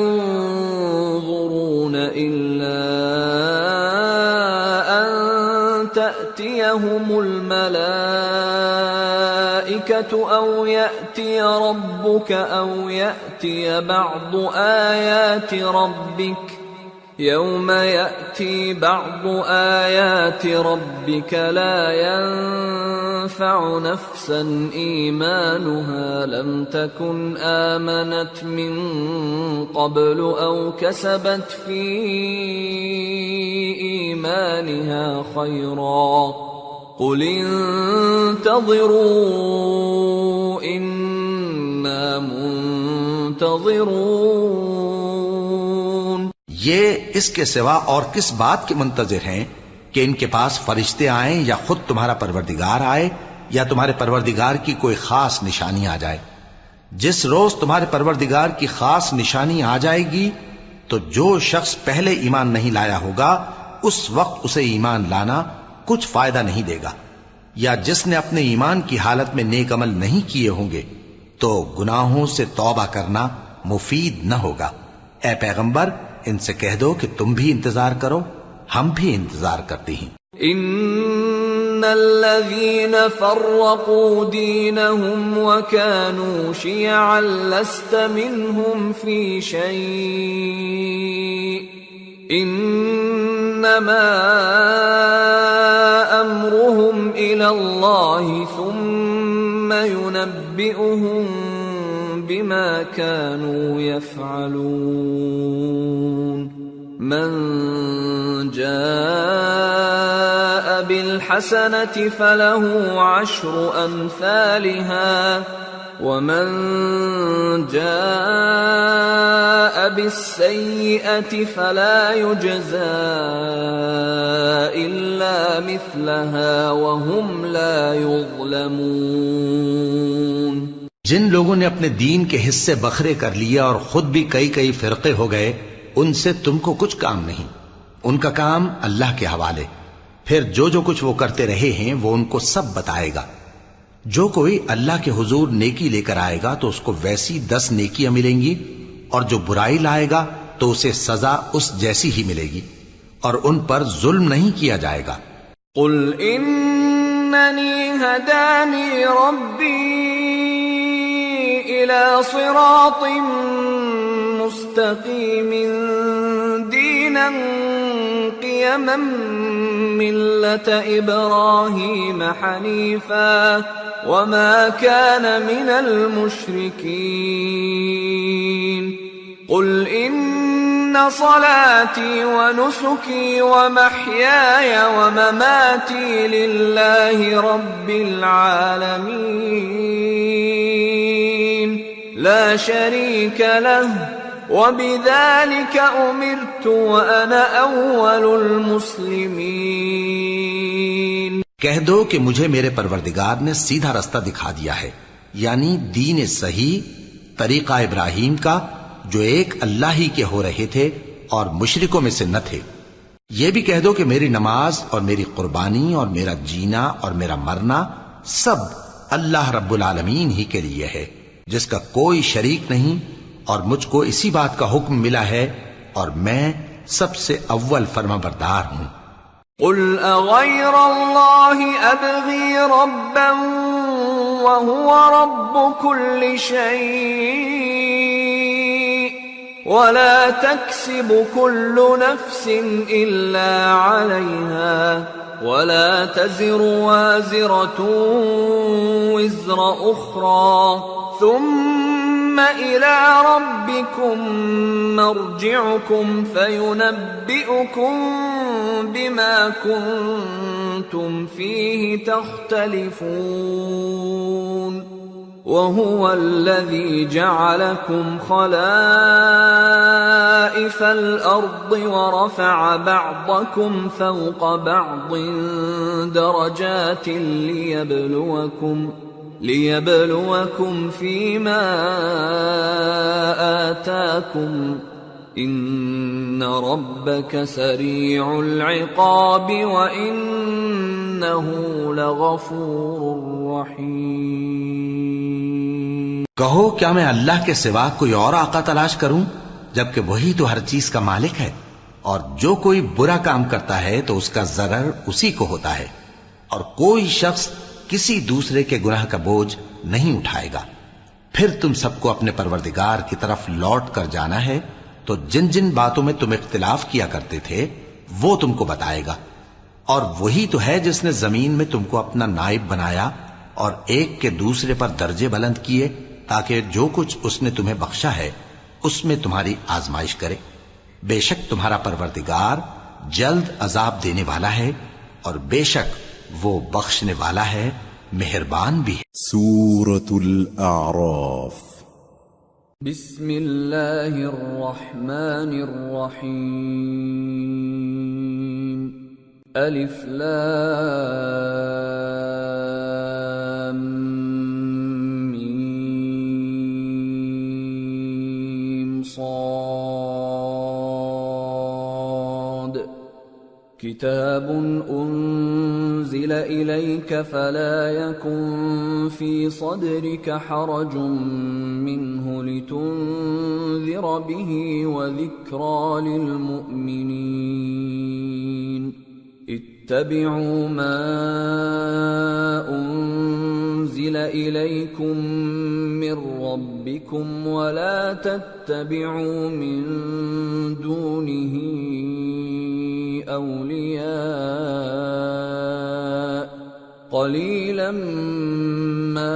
ينظرون إلا أن تأتيهم الملائكة أو يأتي ربك أو يأتي بعض آيات ربك، يوم يأتي بعض آيات ربك لا ينفع نفسا إيمانها لم تكن آمنت من قبل أو كسبت في إيمانها خيرا قل انتظروا إنا منتظرون۔ یہ اس کے سوا اور کس بات کے منتظر ہیں کہ ان کے پاس فرشتے آئیں یا خود تمہارا پروردگار آئے یا تمہارے پروردگار کی کوئی خاص نشانی آ جائے؟ جس روز تمہارے پروردگار کی خاص نشانی آ جائے گی تو جو شخص پہلے ایمان نہیں لایا ہوگا اس وقت اسے ایمان لانا کچھ فائدہ نہیں دے گا، یا جس نے اپنے ایمان کی حالت میں نیک عمل نہیں کیے ہوں گے تو گناہوں سے توبہ کرنا مفید نہ ہوگا۔ اے پیغمبر ان سے کہہ دو کہ تم بھی انتظار کرو، ہم بھی انتظار کرتے ہیں۔ ان الذين فرقوا دينهم وكانوا شيعا لست منهم في شيء انما امرهم الى الله ثم ينبئهم بما كانوا يفعلون۔ من جاء بالحسنة فله 10 أمثالها ومن جاء بالسيئة فلا يجزى إلا مثلها وهم لا يظلمون۔ جن لوگوں نے اپنے دین کے حصے بکھرے کر لیا اور خود بھی کئی فرقے ہو گئے، ان سے تم کو کچھ کام نہیں، ان کا کام اللہ کے حوالے۔ پھر جو کچھ وہ کرتے رہے ہیں وہ ان کو سب بتائے گا۔ جو کوئی اللہ کے حضور نیکی لے کر آئے گا تو اس کو ویسی 10 نیکیاں ملیں گی، اور جو برائی لائے گا تو اسے سزا اس جیسی ہی ملے گی، اور ان پر ظلم نہیں کیا جائے گا۔ قل اننی ہدانی ربی الى صراط مستقیم دینا قیما ملة ابراہیم حنیفا وما كان من المشركين قل ان صلاتي ونسكي ومحياي ومماتي لله رب العالمين لا شريك له وبذلك امرت وانا اول المسلمين۔ کہہ دو کہ مجھے میرے پروردگار نے سیدھا رستہ دکھا دیا ہے، یعنی دین صحیح، طریقہ ابراہیم کا، جو ایک اللہ ہی کے ہو رہے تھے اور مشرکوں میں سے نہ تھے۔ یہ بھی کہہ دو کہ میری نماز اور میری قربانی اور میرا جینا اور میرا مرنا سب اللہ رب العالمین ہی کے لیے ہے، جس کا کوئی شریک نہیں، اور مجھ کو اسی بات کا حکم ملا ہے، اور میں سب سے اول فرما بردار ہوں۔ قل اغير الله ابغي ربا وهو رب كل شيء ولا تكسب كل نفس الا عليها ولا تزر وازرة وزر اخرى ثم إلى ربكم مرجعكم فينبئكم بما كنتم فيه تختلفون وهو الذي جعلكم خلائف الأرض ورفع بعضكم فوق بعض درجات ليبلوكم فيما آتاكم إن ربك سريع العقاب وإنه لغفور رحيم۔ کہو کیا میں اللہ کے سوا کوئی اور آقا تلاش کروں، جبکہ وہی تو ہر چیز کا مالک ہے، اور جو کوئی برا کام کرتا ہے تو اس کا ضرر اسی کو ہوتا ہے، اور کوئی شخص کسی دوسرے کے گناہ کا بوجھ نہیں اٹھائے گا۔ پھر تم سب کو اپنے پروردگار کی طرف لوٹ کر جانا ہے، تو جن جن باتوں میں تم اختلاف کیا کرتے تھے وہ تم کو بتائے گا، اور وہی تو ہے جس نے زمین میں تم کو اپنا نائب بنایا اور ایک کے دوسرے پر درجے بلند کیے، تاکہ جو کچھ اس نے تمہیں بخشا ہے اس میں تمہاری آزمائش کرے۔ بے شک تمہارا پروردگار جلد عذاب دینے والا ہے، اور بے شک وہ بخشنے والا ہے، مہربان بھی ہے۔ سورة الأعراف۔ بسم اللہ الرحمن الرحیم۔ الف لام میم صاد۔ کتاب انزل الیک فلا یکن فی صدرک حرج منه لتنذر به وذکرى للمؤمنین۔ اتبعوا ما انزل الیکم من ربکم ولا تتبعوا من دونه اولیاء قلیلا ما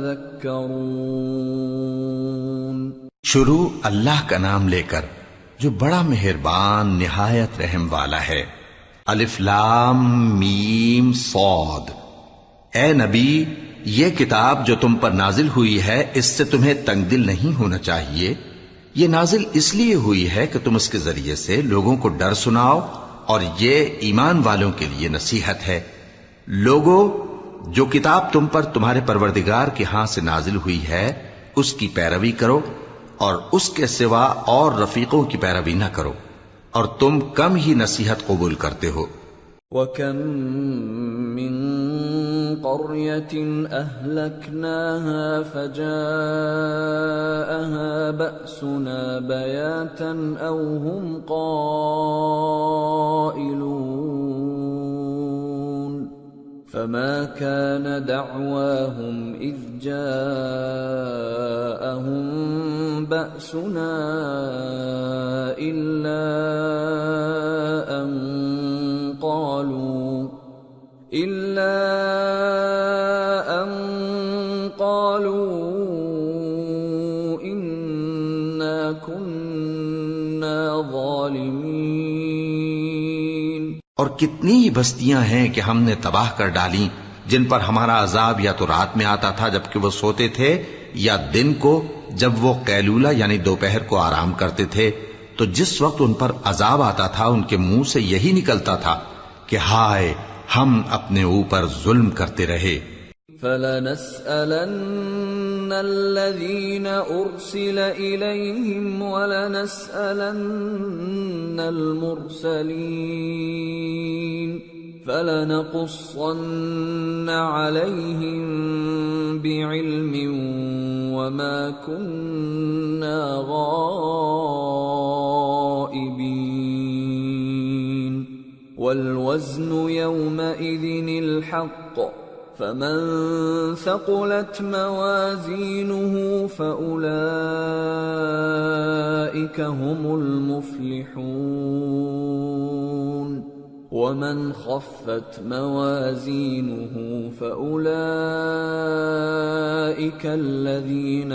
تذکرون۔ شروع اللہ کا نام لے کر جو بڑا مہربان نہایت رحم والا ہے۔ الف لام میم صاد۔ اے نبی، یہ کتاب جو تم پر نازل ہوئی ہے اس سے تمہیں تنگ دل نہیں ہونا چاہیے، یہ نازل اس لیے ہوئی ہے کہ تم اس کے ذریعے سے لوگوں کو ڈر سناؤ، اور یہ ایمان والوں کے لیے نصیحت ہے۔ لوگوں، جو کتاب تم پر تمہارے پروردگار کے ہاں سے نازل ہوئی ہے اس کی پیروی کرو، اور اس کے سوا اور رفیقوں کی پیروی نہ کرو، اور تم کم ہی نصیحت قبول کرتے ہو۔ وَكَم مِّن قَرْيَةٍ أَهْلَكْنَاهَا فَجَاءَهَا بَأْسُنَا بَيَاتًا أَوْ هُمْ قَائِلُونَ فَمَا كَانَ دَعْوَاهُمْ إِذْ جَاءَهُم بَأْسُنَا إِلَّا أَن قالوا إنا كنا ظالمين۔ اور کتنی ہی بستیاں ہیں کہ ہم نے تباہ کر ڈالی، جن پر ہمارا عذاب یا تو رات میں آتا تھا جبکہ وہ سوتے تھے، یا دن کو جب وہ قیلولہ یعنی دوپہر کو آرام کرتے تھے، تو جس وقت ان پر عذاب آتا تھا ان کے منہ سے یہی نکلتا تھا کہ ہائے، ہم اپنے اوپر ظلم کرتے رہے۔ فَلَنَسْأَلَنَّ الَّذِينَ أُرْسِلَ إِلَيْهِمْ وَلَنَسْأَلَنَّ الْمُرْسَلِينَ فَلَنَقُصَّنَّ عَلَيْهِمْ بِعِلْمٍ وَمَا كُنَّا غَائِبِينَ وَالْوَزْنُ يَوْمَئِذٍ الْحَقُّ فَمَن ثَقُلَتْ مَوَازِينُهُ فَأُولَئِكَ هُمُ الْمُفْلِحُونَ وَمَنْ خَفَّتْ مَوَازِينُهُ فَأُولَئِكَ الَّذِينَ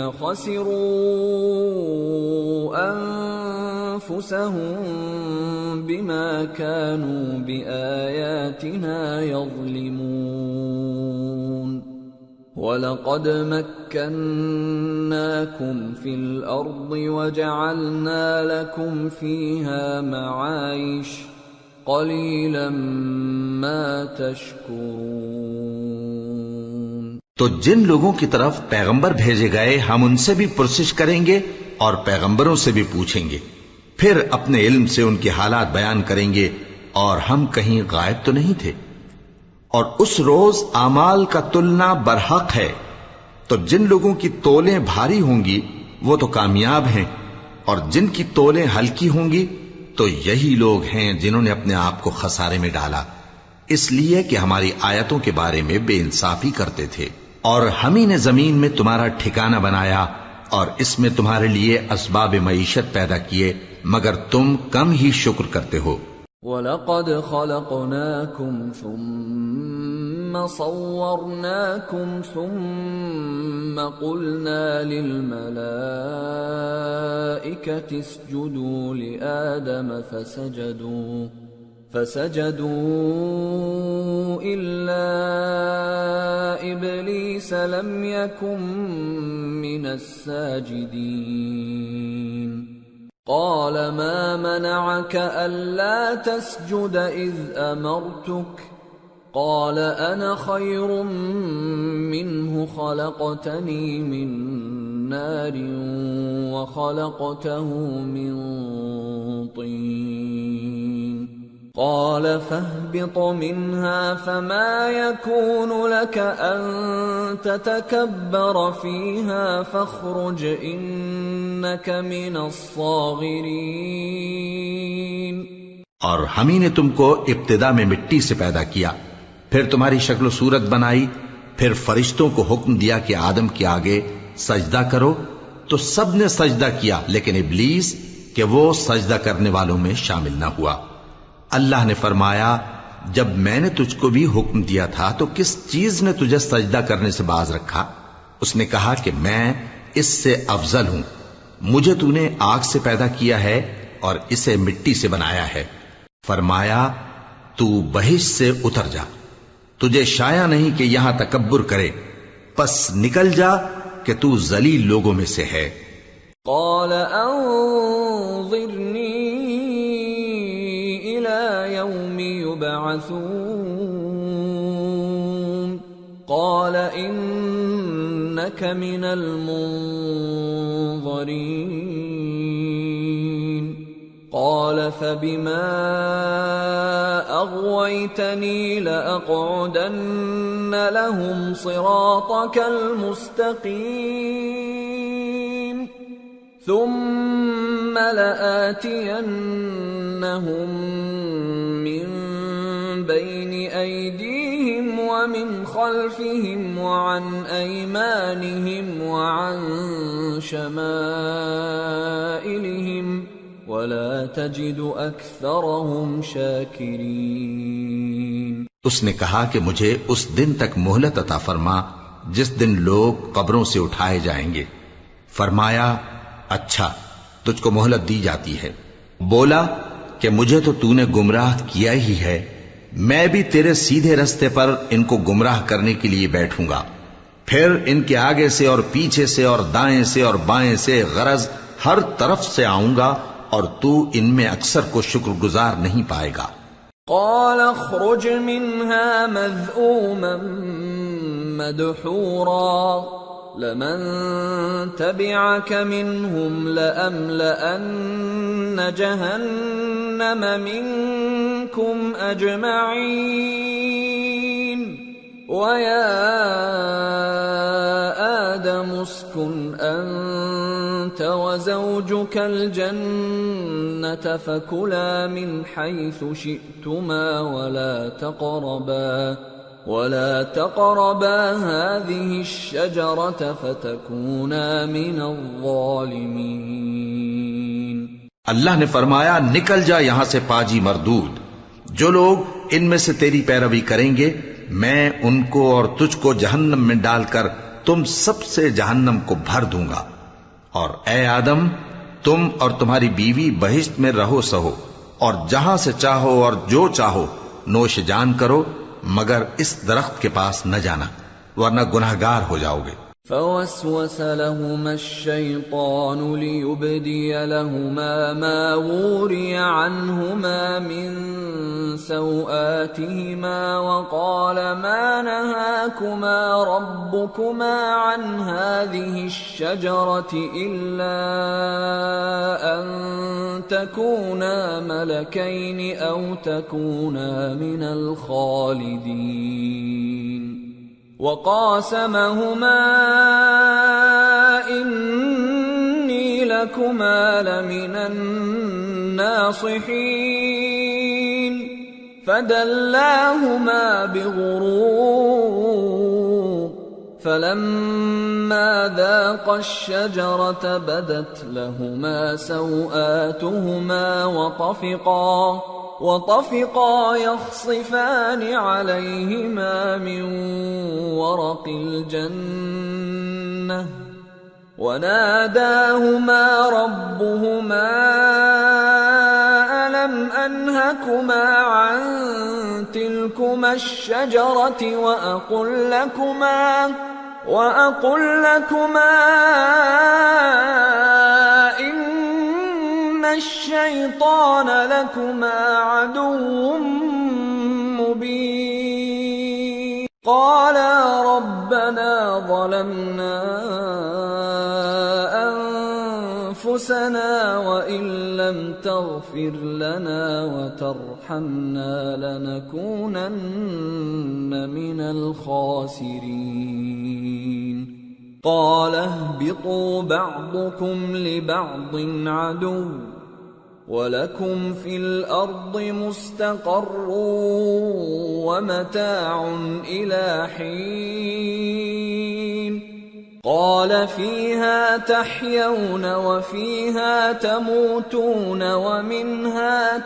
خَسِرُوا أَنفُسَهُم بِمَا كَانُوا بِآيَاتِنَا يَظْلِمُونَ وَلَقَدْ مَكَّنَّاكُمْ فِي الْأَرْضِ وَجَعَلْنَا لَكُمْ فِيهَا مَعَايِشَ قَلِيلًا مَا تَشْكُرُونَ۔ تو جن لوگوں کی طرف پیغمبر بھیجے گئے ہم ان سے بھی پرسش کریں گے اور پیغمبروں سے بھی پوچھیں گے، پھر اپنے علم سے ان کے حالات بیان کریں گے، اور ہم کہیں غائب تو نہیں تھے۔ اور اس روز اعمال کا تلنا برحق ہے، تو جن لوگوں کی تولیں بھاری ہوں گی وہ تو کامیاب ہیں، اور جن کی تولیں ہلکی ہوں گی تو یہی لوگ ہیں جنہوں نے اپنے آپ کو خسارے میں ڈالا، اس لیے کہ ہماری آیتوں کے بارے میں بے انصافی کرتے تھے۔ اور ہم ہی نے زمین میں تمہارا ٹھکانہ بنایا اور اس میں تمہارے لیے اسباب معیشت پیدا کیے، مگر تم کم ہی شکر کرتے ہو۔ وَلَقَدْ خَلَقْنَاكُمْ ثُمَّ صَوَّرْنَاكُمْ ثُمَّ قُلْنَا لِلْمَلَائِكَةِ اسْجُدُوا لِآدَمَ فَسَجَدُوا إِلَّا إِبْلِيسَ لَمْ يَكُنْ مِنَ السَّاجِدِينَ قَالَ مَا مَنَعَكَ أَلَّا تَسْجُدَ إِذْ أَمَرْتُكَ قَالَ أَنَا خَيْرٌ مِّنْهُ خَلَقْتَنِي مِنْ نَارٍ وَخَلَقْتَهُ مِنْ طِينٍ قَالَ فَاهْبِطْ مِنْهَا فَمَا يَكُونُ لَكَ أَن تَتَكَبَّرَ فِيهَا فَاخْرُجْ إِنَّكَ مِنَ الصَّاغِرِينَ۔ اور ہم ہی نے تم کو ابتدا میں مٹی سے پیدا کیا، پھر تمہاری شکل و صورت بنائی، پھر فرشتوں کو حکم دیا کہ آدم کے آگے سجدہ کرو، تو سب نے سجدہ کیا لیکن ابلیس کہ وہ سجدہ کرنے والوں میں شامل نہ ہوا۔ اللہ نے فرمایا، جب میں نے تجھ کو بھی حکم دیا تھا تو کس چیز نے تجھے سجدہ کرنے سے باز رکھا؟ اس نے کہا کہ میں اس سے افضل ہوں، مجھے تو نے آگ سے پیدا کیا ہے اور اسے مٹی سے بنایا ہے۔ فرمایا، تو بہشت سے اتر جا، تجھے شایع نہیں کہ یہاں تکبر کرے، پس نکل جا کہ تو ذلیل لوگوں میں سے ہے۔ قال أنظرني إلى يوم يبعثون قال إنك من المنظرين قال فبما أغويتني لأقعدن لهم صراطك المستقيم ثم لآتينهم من بين أيديهم ومن خلفهم وعن أيمانهم وعن شمائلهم ولا تجد أكثرهم شاكرين۔ اس نے کہا کہ مجھے اس دن تک مہلت عطا فرما جس دن لوگ قبروں سے اٹھائے جائیں گے۔ فرمایا اچھا، تجھ کو مہلت دی جاتی ہے۔ بولا کہ مجھے تو تو نے گمراہ کیا ہی ہے، میں بھی تیرے سیدھے رستے پر ان کو گمراہ کرنے کے لیے بیٹھوں گا، پھر ان کے آگے سے اور پیچھے سے اور دائیں سے اور بائیں سے غرض ہر طرف سے آؤں گا، اور تو ان میں اکثر کو شکر گزار نہیں پائے گا۔ قال اخرج منها مذءوما مدحورا لمن تبعك منهم لأملأن جهنم منكم أجمعين ويا آدم اسكن أنت وزوجك الجنة فكلا من حيث شئتما ولا تقربا هذه الشجرة فتكونا من الظالمين۔ اللہ نے فرمایا نکل جا یہاں سے پاجی مردود، جو لوگ ان میں سے تیری پیروی کریں گے میں ان کو اور تجھ کو جہنم میں ڈال کر تم سب سے جہنم کو بھر دوں گا، اور اے آدم تم اور تمہاری بیوی بہشت میں رہو سہو، اور جہاں سے چاہو اور جو چاہو نوش جان کرو، مگر اس درخت کے پاس نہ جانا ورنہ گناہگار ہو جاؤ گے۔ فوسوس لهما الشيطان ليبدي لهما ما وري عنهما من سوآتهما وقال ما نهاكما ربكما عن هذه الشجرة إلا أن تكونا ملكين أو تكونا من الخالدين وقاسمهما إني لكما لمن الناصحين فدلاهما بغرور فلما ذاقا الشجرة بدت لهما سوآتهما وطفقا يخصفان عليهما من ورق الجنة وناداهما ربهما ألم أنهكما عن تلكما الشجرة وأقل لكما إن الشيطان لكما عدو مبين قالا ربنا ظلمنا أنفسنا وإن لم تغفر لنا وترحمنا لنكونن من الخاسرين قال اهبطوا بعضكم لبعض عدو وَلَكُمْ فِي الْأَرْضِ مُسْتَقَرٌّ وَمَتَاعٌ إِلَى حِينٍ قَالَ فِيهَا تَحْيَوْنَ وَفِيهَا تَمُوتُونَ وَمِنْهَا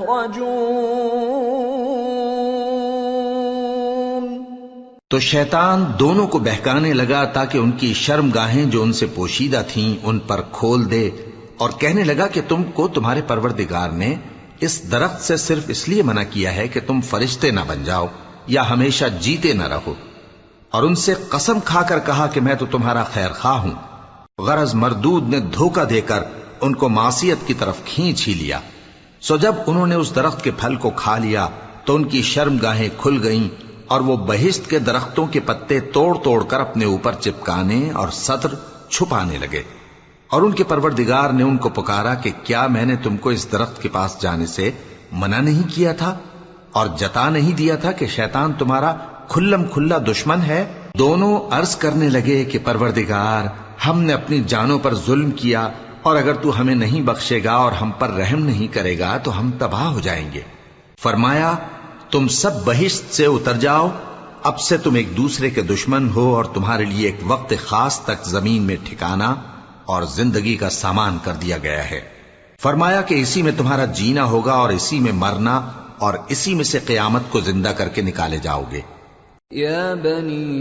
تُخْرَجُونَ۔ تو شیطان دونوں کو بہکانے لگا تاکہ ان کی شرمگاہیں جو ان سے پوشیدہ تھیں ان پر کھول دے، اور کہنے لگا کہ تم کو تمہارے پروردگار نے اس درخت سے صرف اس لیے منع کیا ہے کہ تم فرشتے نہ بن جاؤ یا ہمیشہ جیتے نہ رہو، اور ان سے قسم کھا کر کہا کہ میں تو تمہارا خیر خواہ ہوں، غرض مردود نے دھوکہ دے کر ان کو معصیت کی طرف کھینچ ہی لیا۔ سو جب انہوں نے اس درخت کے پھل کو کھا لیا تو ان کی شرمگاہیں کھل گئیں اور وہ بہشت کے درختوں کے پتے توڑ توڑ کر اپنے اوپر چپکانے اور سطر چھپانے لگے۔ اور ان کے پروردگار نے ان کو پکارا کہ کیا میں نے تم کو اس درخت کے پاس جانے سے منع نہیں کیا تھا اور جتا نہیں دیا تھا کہ شیطان تمہارا کھلم کھلا دشمن ہے؟ دونوں عرض کرنے لگے کہ پروردگار، ہم نے اپنی جانوں پر ظلم کیا، اور اگر تو ہمیں نہیں بخشے گا اور ہم پر رحم نہیں کرے گا تو ہم تباہ ہو جائیں گے۔ فرمایا تم سب بہشت سے اتر جاؤ، اب سے تم ایک دوسرے کے دشمن ہو اور تمہارے لیے ایک وقت خاص تک زمین میں ٹھکانا اور زندگی کا سامان کر دیا گیا ہے۔ فرمایا کہ اسی میں تمہارا جینا ہوگا اور اسی میں مرنا اور اسی میں سے قیامت کو زندہ کر کے نکالے جاؤ گے۔ یا بنی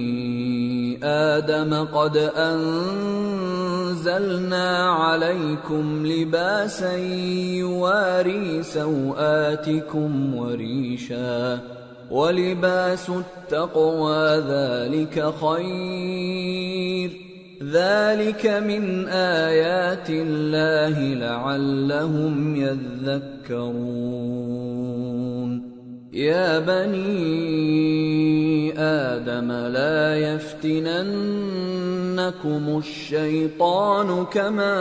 آدم قد انزلنا علیکم لباسا یواری سوآتکم وریشا ولباس التقوى ذلك خیر ذلك من آیات اللہ لعلهم يذکرون۔ یا بنی آدم لا يفتننكم الشیطان كما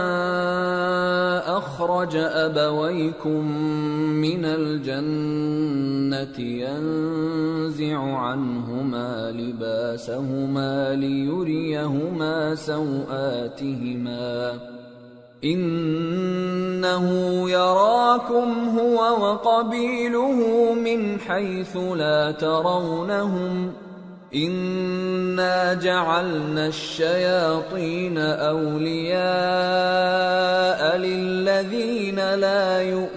اخرج ابویکم من الجنة ينزع عنهما لباسهما ليريهما سوآتهما إنه يراكم هو وقبيله من حيث لا ترونهم إنا جعلنا الشياطين أولياء للذين لا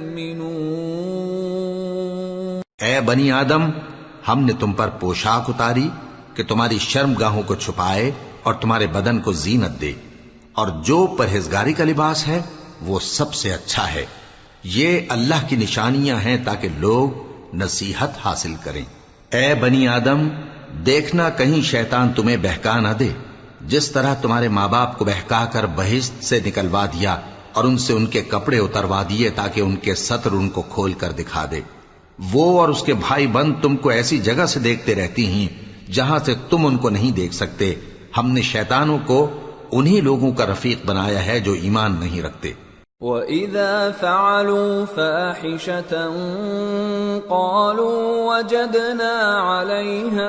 يؤمنون۔ اے بنی آدم، ہم نے تم پر پوشاک اتاری کہ تمہاری شرمگاہوں کو چھپائے اور تمہارے بدن کو زینت دے، اور جو پرہیزگاری کا لباس ہے وہ سب سے اچھا ہے۔ یہ اللہ کی نشانیاں ہیں تاکہ لوگ نصیحت حاصل کریں۔ اے بنی آدم، دیکھنا کہیں شیطان تمہیں بہکا نہ دے، جس طرح تمہارے ماں باپ کو بہکا کر بہشت سے نکلوا دیا اور ان سے ان کے کپڑے اتروا دیے تاکہ ان کے سطر ان کو کھول کر دکھا دے۔ وہ اور اس کے بھائی بند تم کو ایسی جگہ سے دیکھتے رہتی ہیں جہاں سے تم ان کو نہیں دیکھ سکتے۔ ہم نے شیطانوں کو انہی لوگوں کا رفیق بنایا ہے جو ایمان نہیں رکھتے۔ وَإِذَا فَعَلُوا فَاحِشَةً قَالُوا وَجَدْنَا عَلَيْهَا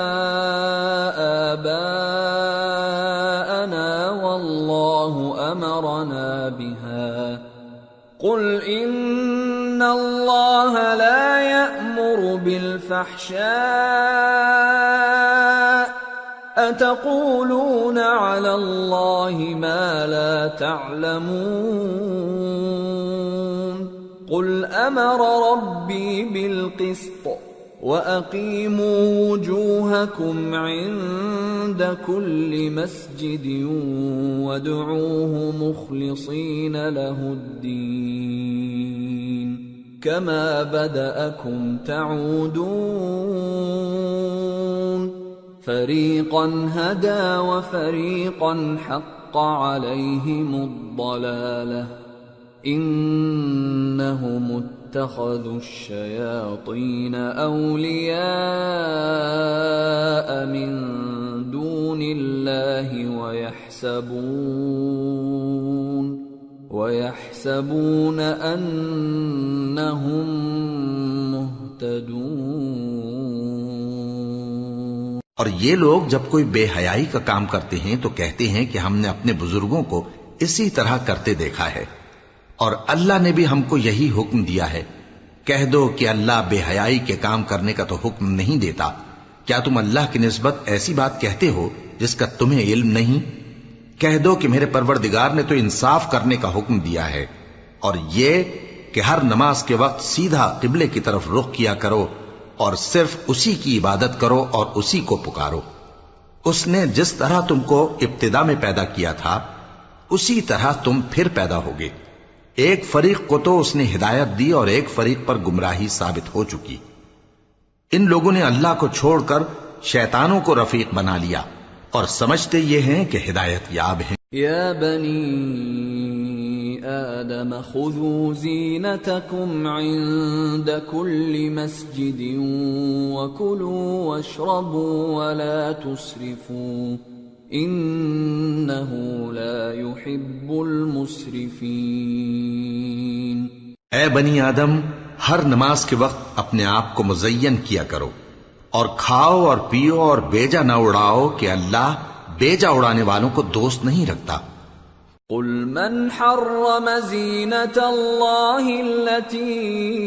آبَاءَنَا وَاللَّهُ أَمَرَنَا بِهَا قُلْ إِنَّ اللَّهَ لَا يَأْمُرُ بِالْفَحْشَاءِ أَتَقُولُونَ عَلَى اللَّهِ مَا لَا تَعْلَمُونَ قُلْ أَمَرَ رَبِّي بِالْقِسْطِ وَأَقِيمُوا وُجُوهَكُمْ عِندَ كُلِّ مَسْجِدٍ وَادْعُوهُ مُخْلِصِينَ لَهُ الدِّينَ كَمَا بَدَأَكُمْ تَعُودُونَ فَرِيقًا هَدَى وَفَرِيقًا حَقَّ عَلَيْهِمُ الضَّلَالَةُ إِنَّهُمُ اتَّخَذُوا الشَّيَاطِينَ أَوْلِيَاءَ مِن دُونِ اللَّهِ وَيَحْسَبُونَ أَنَّهُمْ مُهْتَدُونَ۔ اور یہ لوگ جب کوئی بے حیائی کا کام کرتے ہیں تو کہتے ہیں کہ ہم نے اپنے بزرگوں کو اسی طرح کرتے دیکھا ہے، اور اللہ نے بھی ہم کو یہی حکم دیا ہے۔ کہہ دو کہ اللہ بے حیائی کے کام کرنے کا تو حکم نہیں دیتا، کیا تم اللہ کی نسبت ایسی بات کہتے ہو جس کا تمہیں علم نہیں؟ کہہ دو کہ میرے پروردگار نے تو انصاف کرنے کا حکم دیا ہے، اور یہ کہ ہر نماز کے وقت سیدھا قبلے کی طرف رخ کیا کرو اور صرف اسی کی عبادت کرو اور اسی کو پکارو۔ اس نے جس طرح تم کو ابتدا میں پیدا کیا تھا اسی طرح تم پھر پیدا ہوگے۔ ایک فریق کو تو اس نے ہدایت دی اور ایک فریق پر گمراہی ثابت ہو چکی۔ ان لوگوں نے اللہ کو چھوڑ کر شیطانوں کو رفیق بنا لیا اور سمجھتے یہ ہیں کہ ہدایت یاب ہیں۔ يا بني آدم خذوا زينتكم عند كل مسجد وكلوا واشربوا ولا تسرفوا إنه لا يحب المسرفين۔ اے بنی آدم، ہر نماز کے وقت اپنے آپ کو مزین کیا کرو، اور کھاؤ اور پیو اور بیجا نہ اڑاؤ کہ اللہ بیجا اڑانے والوں کو دوست نہیں رکھتا۔ قل من حرم زینة اللہ التي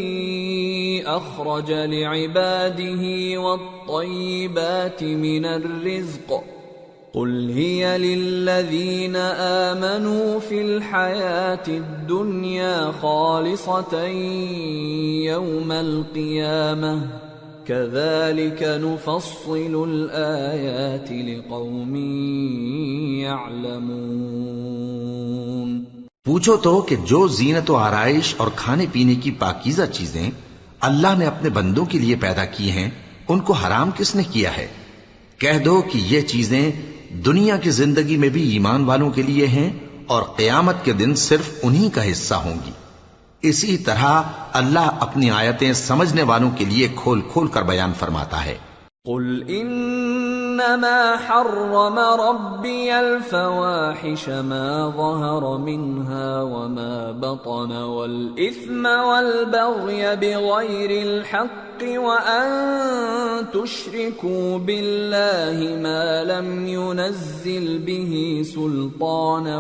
اخرج لعباده والطیبات من الرزق قل هي للذین آمنوا في الحیاة الدنیا خالصة یوم القیامة كذلك نفصل الآيات لقوم يعلمون۔ پوچھو تو کہ جو زینت و آرائش اور کھانے پینے کی پاکیزہ چیزیں اللہ نے اپنے بندوں کے لیے پیدا کی ہیں، ان کو حرام کس نے کیا ہے؟ کہہ دو کہ یہ چیزیں دنیا کی زندگی میں بھی ایمان والوں کے لیے ہیں اور قیامت کے دن صرف انہی کا حصہ ہوں گی۔ اسی طرح اللہ اپنی آیتیں سمجھنے والوں کے لیے کھول کھول کر بیان فرماتا ہے۔ قل انما حرم ربی الفواحش ما ظهر منها وما بطن والاثم والبغي بغير الحق وان تشركوا بالله ما لم ينزل به سلطانا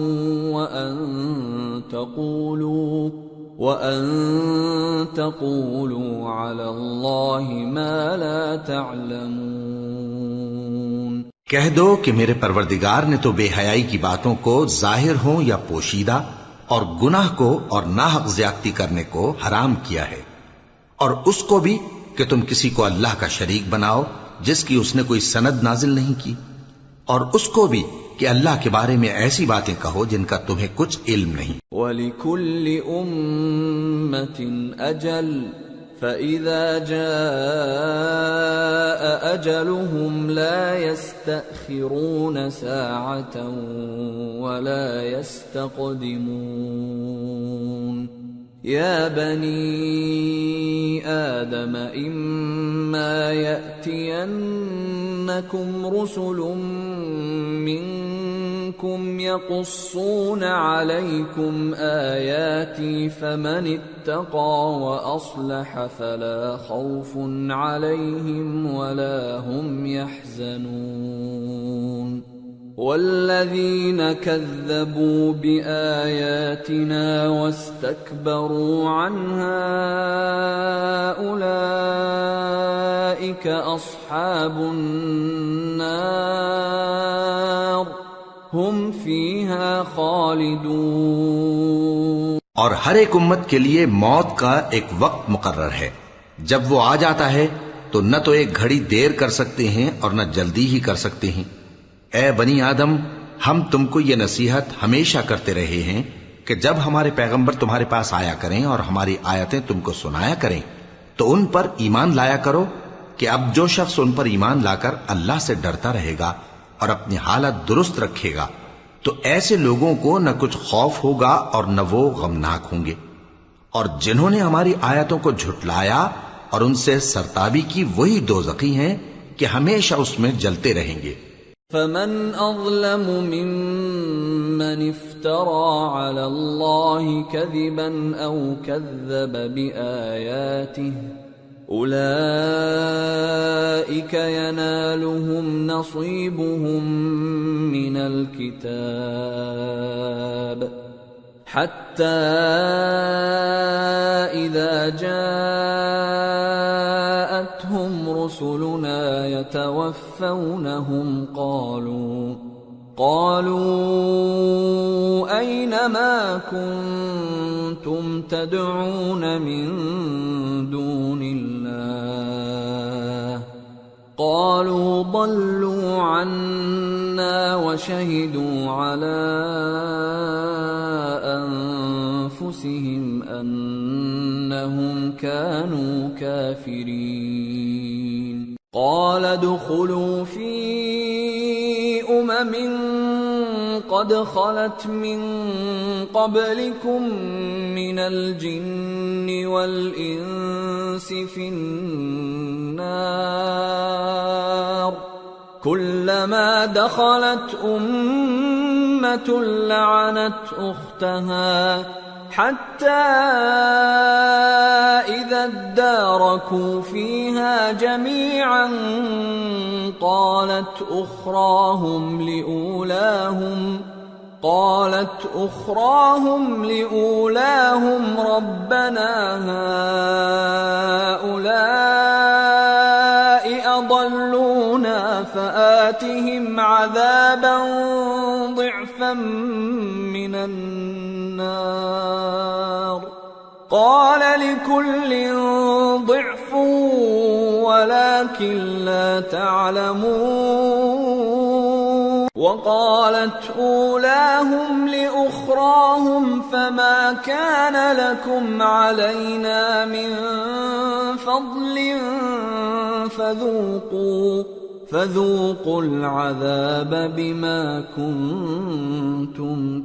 وَأَن تَقُولُوا عَلَى اللَّهِ مَا لَا تَعْلَمُونَ۔ کہہ دو کہ میرے پروردگار نے تو بے حیائی کی باتوں کو ظاہر ہوں یا پوشیدہ اور گناہ کو اور ناحق زیادتی کرنے کو حرام کیا ہے، اور اس کو بھی کہ تم کسی کو اللہ کا شریک بناؤ جس کی اس نے کوئی سند نازل نہیں کی، اور اس کو بھی کہ اللہ کے بارے میں ایسی باتیں کہو جن کا تمہیں کچھ علم نہیں۔ وَلِكُلِّ أُمَّةٍ أَجَلٌ فَإِذَا جَاءَ أَجَلُهُمْ لَا يَسْتَأْخِرُونَ سَاعَةً وَلَا يَسْتَقْدِمُونَ۔ يَا بَنِي آدَمَ إِمَّا يَأْتِيَنَّكُمْ رُسُلٌ مِّنكُمْ يَقُصُّونَ عَلَيْكُمْ آيَاتِي فَمَنِ اتَّقَىٰ وَأَصْلَحَ فَلَا خَوْفٌ عَلَيْهِمْ وَلَا هُمْ يَحْزَنُونَ۔ والذین کذبوا بآیاتنا واستکبروا عنها اولئک اصحاب النار هم فیہا خالدون۔ اور ہر ایک امت کے لیے موت کا ایک وقت مقرر ہے، جب وہ آ جاتا ہے تو نہ تو ایک گھڑی دیر کر سکتے ہیں اور نہ جلدی ہی کر سکتے ہیں۔ اے بنی آدم، ہم تم کو یہ نصیحت ہمیشہ کرتے رہے ہیں کہ جب ہمارے پیغمبر تمہارے پاس آیا کریں اور ہماری آیتیں تم کو سنایا کریں تو ان پر ایمان لایا کرو، کہ اب جو شخص ان پر ایمان لا کر اللہ سے ڈرتا رہے گا اور اپنی حالت درست رکھے گا تو ایسے لوگوں کو نہ کچھ خوف ہوگا اور نہ وہ غمناک ہوں گے، اور جنہوں نے ہماری آیتوں کو جھٹلایا اور ان سے سرتابی کی وہی دوزخی ہیں کہ ہمیشہ اس میں جلتے رہیں گے۔ فمن اظلم ممن افترى على الله كذبا او كذب بآياته اولئك ينالهم نصيبهم من الكتاب حتى إذا جاءتهم رسلنا يتوفونهم قالوا أين ما كنتم تدعون من دون الله قالوا ضلوا عنا وشهدوا على أنفسهم أنهم كانوا كافرين قال ادخلوا في قد خلت من قبلكم من الجن والإنس في النار كلما دخلت أمة لعنت أختها حتى إذا اداركوا فيها جميعا قالت أخراهم لأولاهم ربنا هؤلاء أضلونا فآتهم عذابا ضعفا من النار قال لكل ضعف ولكن لا تعلمون وقالت أولاهم لأخراهم فما كان لكم علينا من فضل فذوقوا العذاب بما كنتم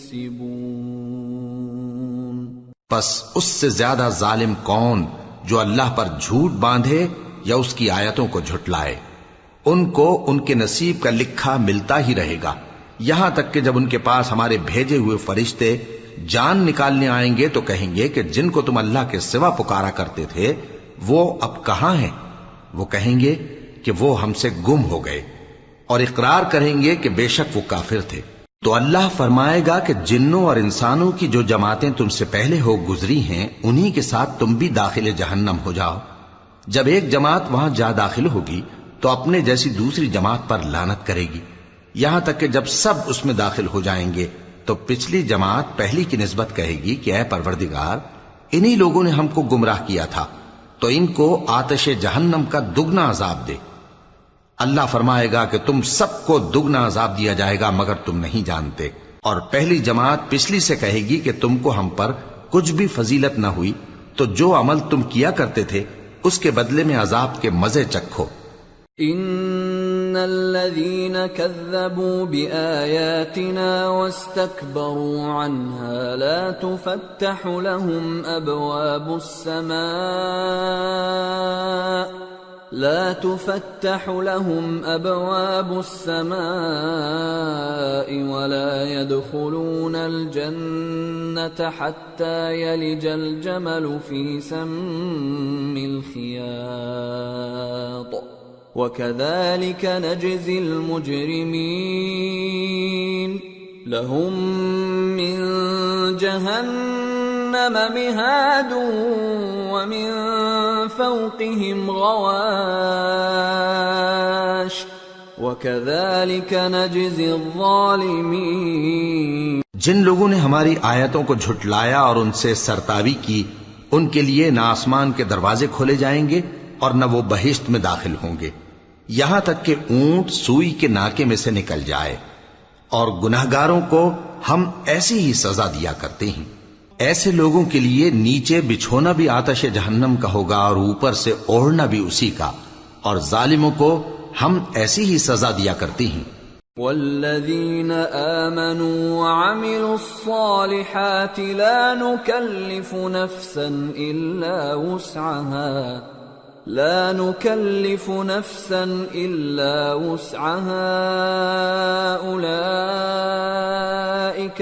تكسبون۔ پس اس سے زیادہ ظالم کون جو اللہ پر جھوٹ باندھے یا اس کی آیتوں کو جھٹلائے؟ ان کو ان کے نصیب کا لکھا ملتا ہی رہے گا، یہاں تک کہ جب ان کے پاس ہمارے بھیجے ہوئے فرشتے جان نکالنے آئیں گے تو کہیں گے کہ جن کو تم اللہ کے سوا پکارا کرتے تھے وہ اب کہاں ہیں؟ وہ کہیں گے کہ وہ ہم سے گم ہو گئے، اور اقرار کریں گے کہ بے شک وہ کافر تھے۔ تو اللہ فرمائے گا کہ جنوں اور انسانوں کی جو جماعتیں تم سے پہلے ہو گزری ہیں انہی کے ساتھ تم بھی داخل جہنم ہو جاؤ۔ جب ایک جماعت وہاں جا داخل ہوگی تو اپنے جیسی دوسری جماعت پر لعنت کرے گی، یہاں تک کہ جب سب اس میں داخل ہو جائیں گے تو پچھلی جماعت پہلی کی نسبت کہے گی کہ اے پروردگار، انہی لوگوں نے ہم کو گمراہ کیا تھا، تو ان کو آتش جہنم کا دگنا عذاب دے۔ اللہ فرمائے گا کہ تم سب کو دگنا عذاب دیا جائے گا مگر تم نہیں جانتے۔ اور پہلی جماعت پچھلی سے کہے گی کہ تم کو ہم پر کچھ بھی فضیلت نہ ہوئی، تو جو عمل تم کیا کرتے تھے اس کے بدلے میں عذاب کے مزے چکھو۔ ان الذين كذبوا بآياتنا واستكبروا عنها لا تفتح لهم أبواب السماء ولا يدخلون الجنة حتى يلج الجمل في سم الخياط وكذلك نجزي المجرمين لهم من جهنم مهاد ومن فوقهم غواش وكذلك نجزي الظالمين۔ جن لوگوں نے ہماری آیتوں کو جھٹلایا اور ان سے سرتابی کی، ان کے لیے نہ آسمان کے دروازے کھولے جائیں گے اور نہ وہ بہشت میں داخل ہوں گے، یہاں تک کہ اونٹ سوئی کے ناکے میں سے نکل جائے۔ اور گناہگاروں کو ہم ایسی ہی سزا دیا کرتے ہیں۔ ایسے لوگوں کے لیے نیچے بچھونا بھی آتش جہنم کا ہوگا اور اوپر سے اوڑھنا بھی اسی کا، اور ظالموں کو ہم ایسی ہی سزا دیا کرتے ہیں۔ والذین آمنوا وعملوا الصالحات لا نکلف نفسا إلا وسعها أولئك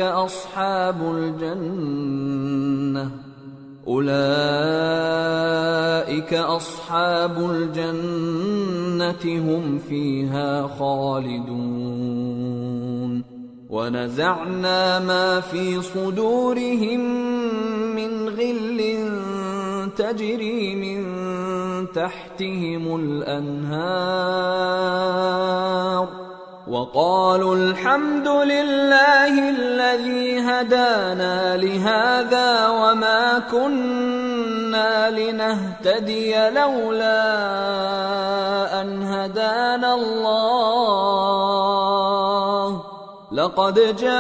أصحاب الجنة هم فيها خالدون ونزعنا ما في صدورهم من غل تجري من تحتهم الأنهار وقالوا الحمد لله الذي هدانا لهذا وما كنا لنهتدي لولا أن هدانا الله لقد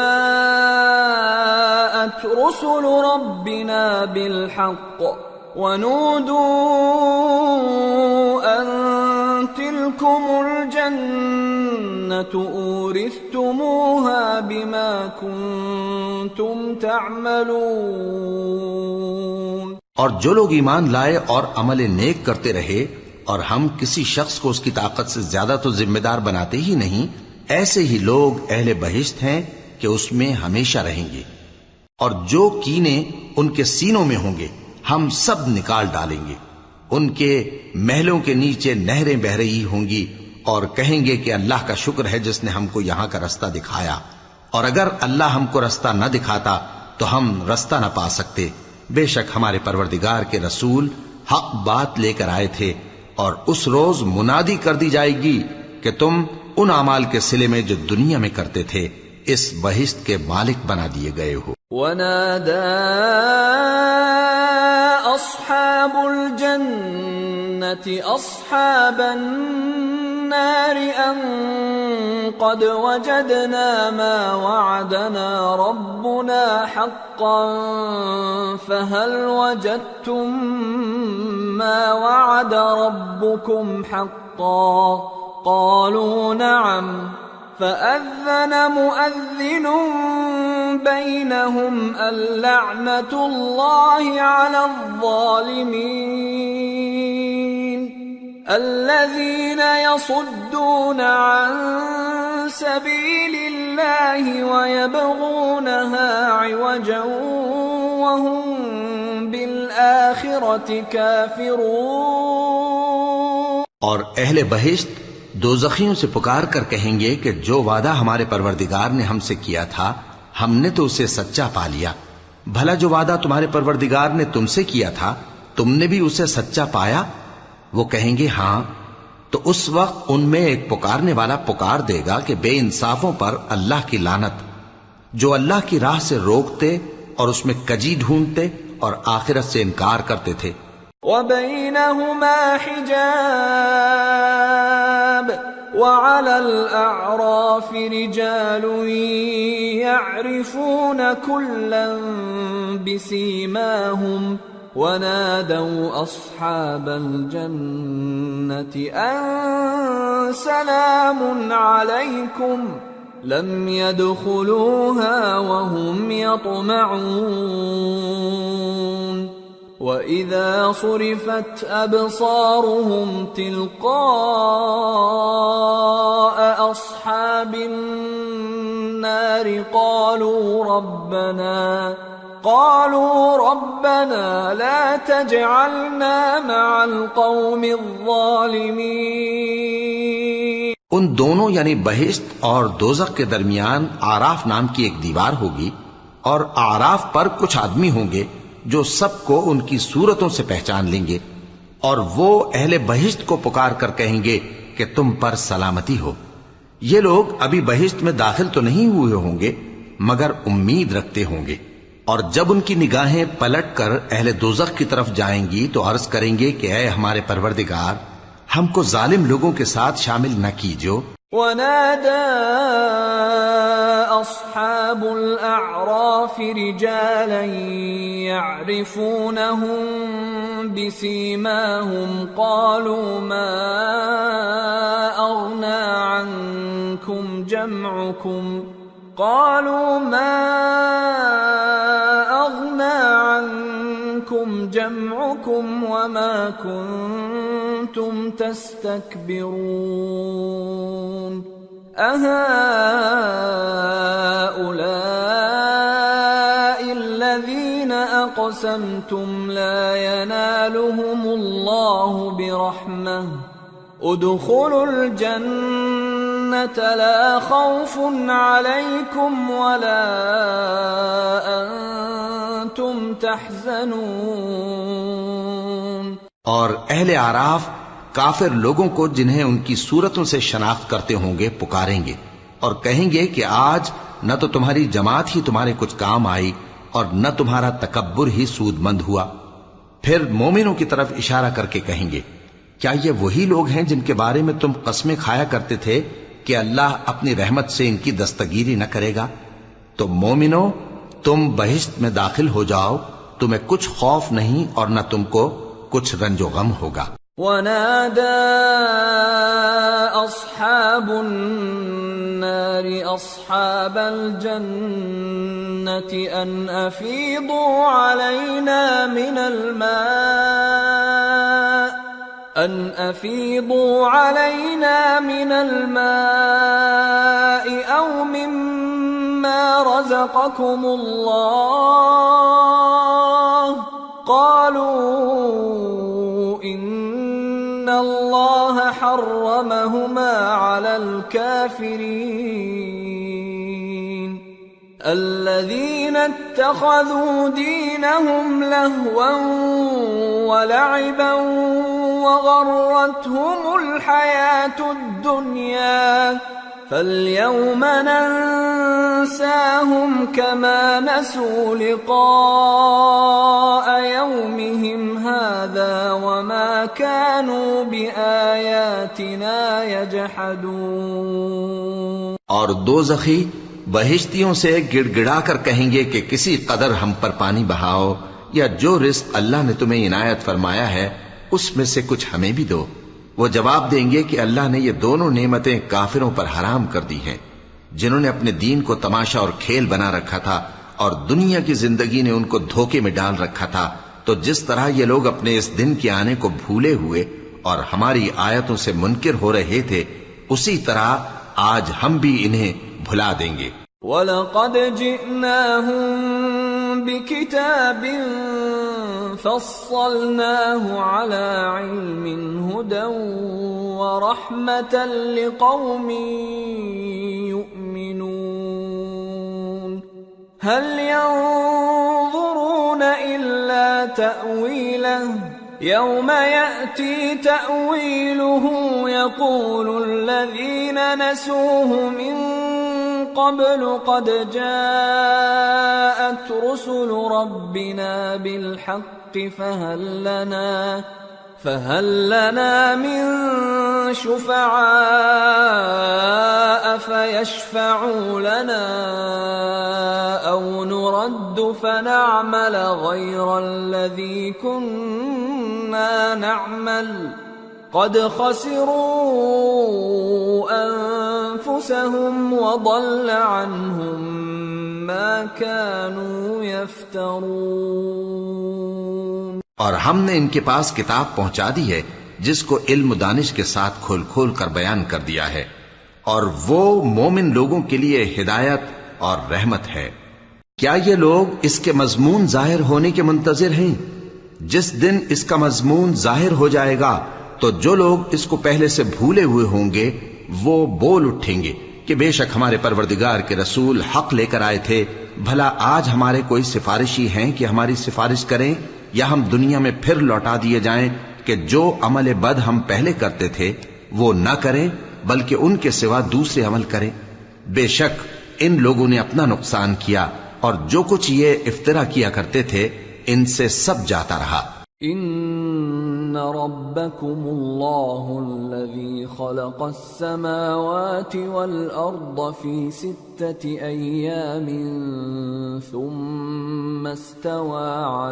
جاءت رسل ربنا بالحق ونودوا أن تلكم الجنة أورثتموها أُورِثْتُمُوهَا بِمَا كُنتُمْ تَعْمَلُونَ. اور جو لوگ ایمان لائے اور عمل نیک کرتے رہے اور ہم کسی شخص کو اس کی طاقت سے زیادہ تو ذمہ دار بناتے ہی نہیں، ایسے ہی لوگ اہل بہشت ہیں کہ اس میں ہمیشہ رہیں گے. اور جو کینے ان کے سینوں میں ہوں گے ہم سب نکال ڈالیں گے. ان کے محلوں کے نیچے نہریں بہہ رہی ہوں گی اور کہیں گے کہ اللہ کا شکر ہے جس نے ہم کو یہاں کا رستہ دکھایا، اور اگر اللہ ہم کو رستہ نہ دکھاتا تو ہم رستہ نہ پا سکتے. بے شک ہمارے پروردگار کے رسول حق بات لے کر آئے تھے، اور اس روز منادی کر دی جائے گی کہ تم ان اعمال کے صلے میں جو دنیا میں کرتے تھے اس بہشت کے مالک بنا دیے گئے ہو. وَنَادَى أَصْحَابُ الْجَنَّةِ أَصْحَابَ النَّارِ أَن قَدْ وَجَدْنَا مَا وَعَدَنَا رَبُّنَا حَقًّا فَهَلْ وَجَدتُّم مَّا وَعَدَ رَبُّكُمْ حَقًّا قَالُوا نَعَمْ فَأَذَّنَ مُؤَذِّنٌ بَيْنَهُمْ اللَّعْنَةُ اللَّهِ عَلَى الظَّالِمِينَ الَّذِينَ يَصُدُّونَ عَن سَبِيلِ اللَّهِ وَيَبْغُونَهَا عِوَجًا وَهُمْ بِالْآخِرَةِ كَافِرُونَ. اور اہل بہشت دوزخیوں سے پکار کر کہیں گے کہ جو وعدہ ہمارے پروردگار نے ہم سے کیا تھا ہم نے تو اسے سچا پا لیا. بھلا جو وعدہ تمہارے پروردگار نے تم سے کیا تھا تم نے بھی اسے سچا پایا؟ وہ کہیں گے ہاں. تو اس وقت ان میں ایک پکارنے والا پکار دے گا کہ بے انصافوں پر اللہ کی لعنت، جو اللہ کی راہ سے روکتے اور اس میں کجی ڈھونڈتے اور آخرت سے انکار کرتے تھے. وَبَيْنَهُمَا حِجَابٌ وَعَلَى الْأَعْرَافِ رِجَالٌ يَعْرِفُونَ كُلًّا بِسِيمَاهُمْ وَنَادَوْا أَصْحَابَ الْجَنَّةِ أَن سَلَامٌ عَلَيْكُمْ لَمْ يَدْخُلُوهَا وَهُمْ يَطْمَعُونَ. وَإِذَا صُرِفَتْ أَبْصَارُهُمْ تِلْقَاءَ أَصْحَابِ النَّارِ قَالُوا رَبَّنَا لَا تَجْعَلْنَا مَعَ الْقَوْمِ الظَّالِمِينَ. ان دونوں یعنی بہشت اور دوزخ کے درمیان آراف نام کی ایک دیوار ہوگی، اور آراف پر کچھ آدمی ہوں گے جو سب کو ان کی صورتوں سے پہچان لیں گے، اور وہ اہل بہشت کو پکار کر کہیں گے کہ تم پر سلامتی ہو. یہ لوگ ابھی بہشت میں داخل تو نہیں ہوئے ہوں گے مگر امید رکھتے ہوں گے، اور جب ان کی نگاہیں پلٹ کر اہل دوزخ کی طرف جائیں گی تو عرض کریں گے کہ اے ہمارے پروردگار ہم کو ظالم لوگوں کے ساتھ شامل نہ کیجو. وَنَادَى أَصْحَابُ الْأَعْرَافِ رِجَالًا يَعْرِفُونَهُم بِسِيمَاهُمْ قَالُوا مَا أَغْنَى عَنكُمْ جَمْعُكُمْ وَمَا كُنتُمْ تَسْتَكْبِرُونَ أَهَؤُلَاءِ الَّذِينَ أَقْسَمْتُمْ لَا يَنَالُهُمُ اللَّهُ بِرَحْمَةٍ ادخلوا الجنة لا خوف عليكم ولا أنتم تحزنون. اور اہل اعراف کافر لوگوں کو جنہیں ان کی صورتوں سے شناخت کرتے ہوں گے پکاریں گے اور کہیں گے کہ آج نہ تو تمہاری جماعت ہی تمہارے کچھ کام آئی اور نہ تمہارا تکبر ہی سود مند ہوا. پھر مومنوں کی طرف اشارہ کر کے کہیں گے کیا یہ وہی لوگ ہیں جن کے بارے میں تم قسمیں کھایا کرتے تھے کہ اللہ اپنی رحمت سے ان کی دستگیری نہ کرے گا؟ تو مومنو تم بہشت میں داخل ہو جاؤ، تمہیں کچھ خوف نہیں اور نہ تم کو کچھ رنج و غم ہوگا. ونادى أصحاب النار أصحاب الجنة أن أفيضوا علينا من الماء أو مما رزقكم الله قالوا إن الله حرمهما على الكافرين الذين اتخذوا دينهم لهوا ولعبا وغرتهم الحياة الدنيا فاليوم ننساهم كما نسوا لقاء يومهم هذا وما كانوا بآياتنا يجحدون. اور دوزخی بہشتیوں سے گڑ گڑا کر کہیں گے کہ کسی قدر ہم پر پانی بہاؤ یا جو رزق اللہ نے تمہیں عنایت فرمایا ہے اس میں سے کچھ ہمیں بھی دو. وہ جواب دیں گے کہ اللہ نے یہ دونوں نعمتیں کافروں پر حرام کر دی ہیں جنہوں نے اپنے دین کو تماشا اور کھیل بنا رکھا تھا اور دنیا کی زندگی نے ان کو دھوکے میں ڈال رکھا تھا. تو جس طرح یہ لوگ اپنے اس دن کے آنے کو بھولے ہوئے اور ہماری آیتوں سے منکر ہو رہے تھے اسی طرح آج ہم بھی انہیں بھلا دیں گے. وَلَقَدْ جِئْنَاهُمْ بِكِتَابٍ فَصَّلْنَاهُ عَلَى عِلْمٍ هُدًى وَرَحْمَةً لِقَوْمٍ يُؤْمِنُونَ هَلْ يَنظُرُونَ إِلَّا تَأْوِيلَهُ يَوْمَ يَأْتِي تَأْوِيلُهُ يَقُولُ الَّذِينَ نَسُوهُ مِن قبل قد جاءت رسل ربنا بالحق فهل لنا من شفعاء فيشفعوا لنا أو نرد فنعمل غير الذي كنا نعمل قد خسروا أنفسهم وضل عنهم ما كانوا يفترون. اور ہم نے ان کے پاس کتاب پہنچا دی ہے جس کو علم و دانش کے ساتھ کھول کھول کر بیان کر دیا ہے اور وہ مومن لوگوں کے لیے ہدایت اور رحمت ہے. کیا یہ لوگ اس کے مضمون ظاہر ہونے کے منتظر ہیں؟ جس دن اس کا مضمون ظاہر ہو جائے گا تو جو لوگ اس کو پہلے سے بھولے ہوئے ہوں گے وہ بول اٹھیں گے کہ بے شک ہمارے پروردگار کے رسول حق لے کر آئے تھے. بھلا آج ہمارے کوئی سفارشی ہیں کہ ہماری سفارش کریں یا ہم دنیا میں پھر لوٹا دیے جائیں کہ جو عمل بد ہم پہلے کرتے تھے وہ نہ کریں بلکہ ان کے سوا دوسرے عمل کریں. بے شک ان لوگوں نے اپنا نقصان کیا اور جو کچھ یہ افترا کیا کرتے تھے ان سے سب جاتا رہا. ان ربکم اللہ الذی خلق السماوات والارض فی 6 ایام ثم استوى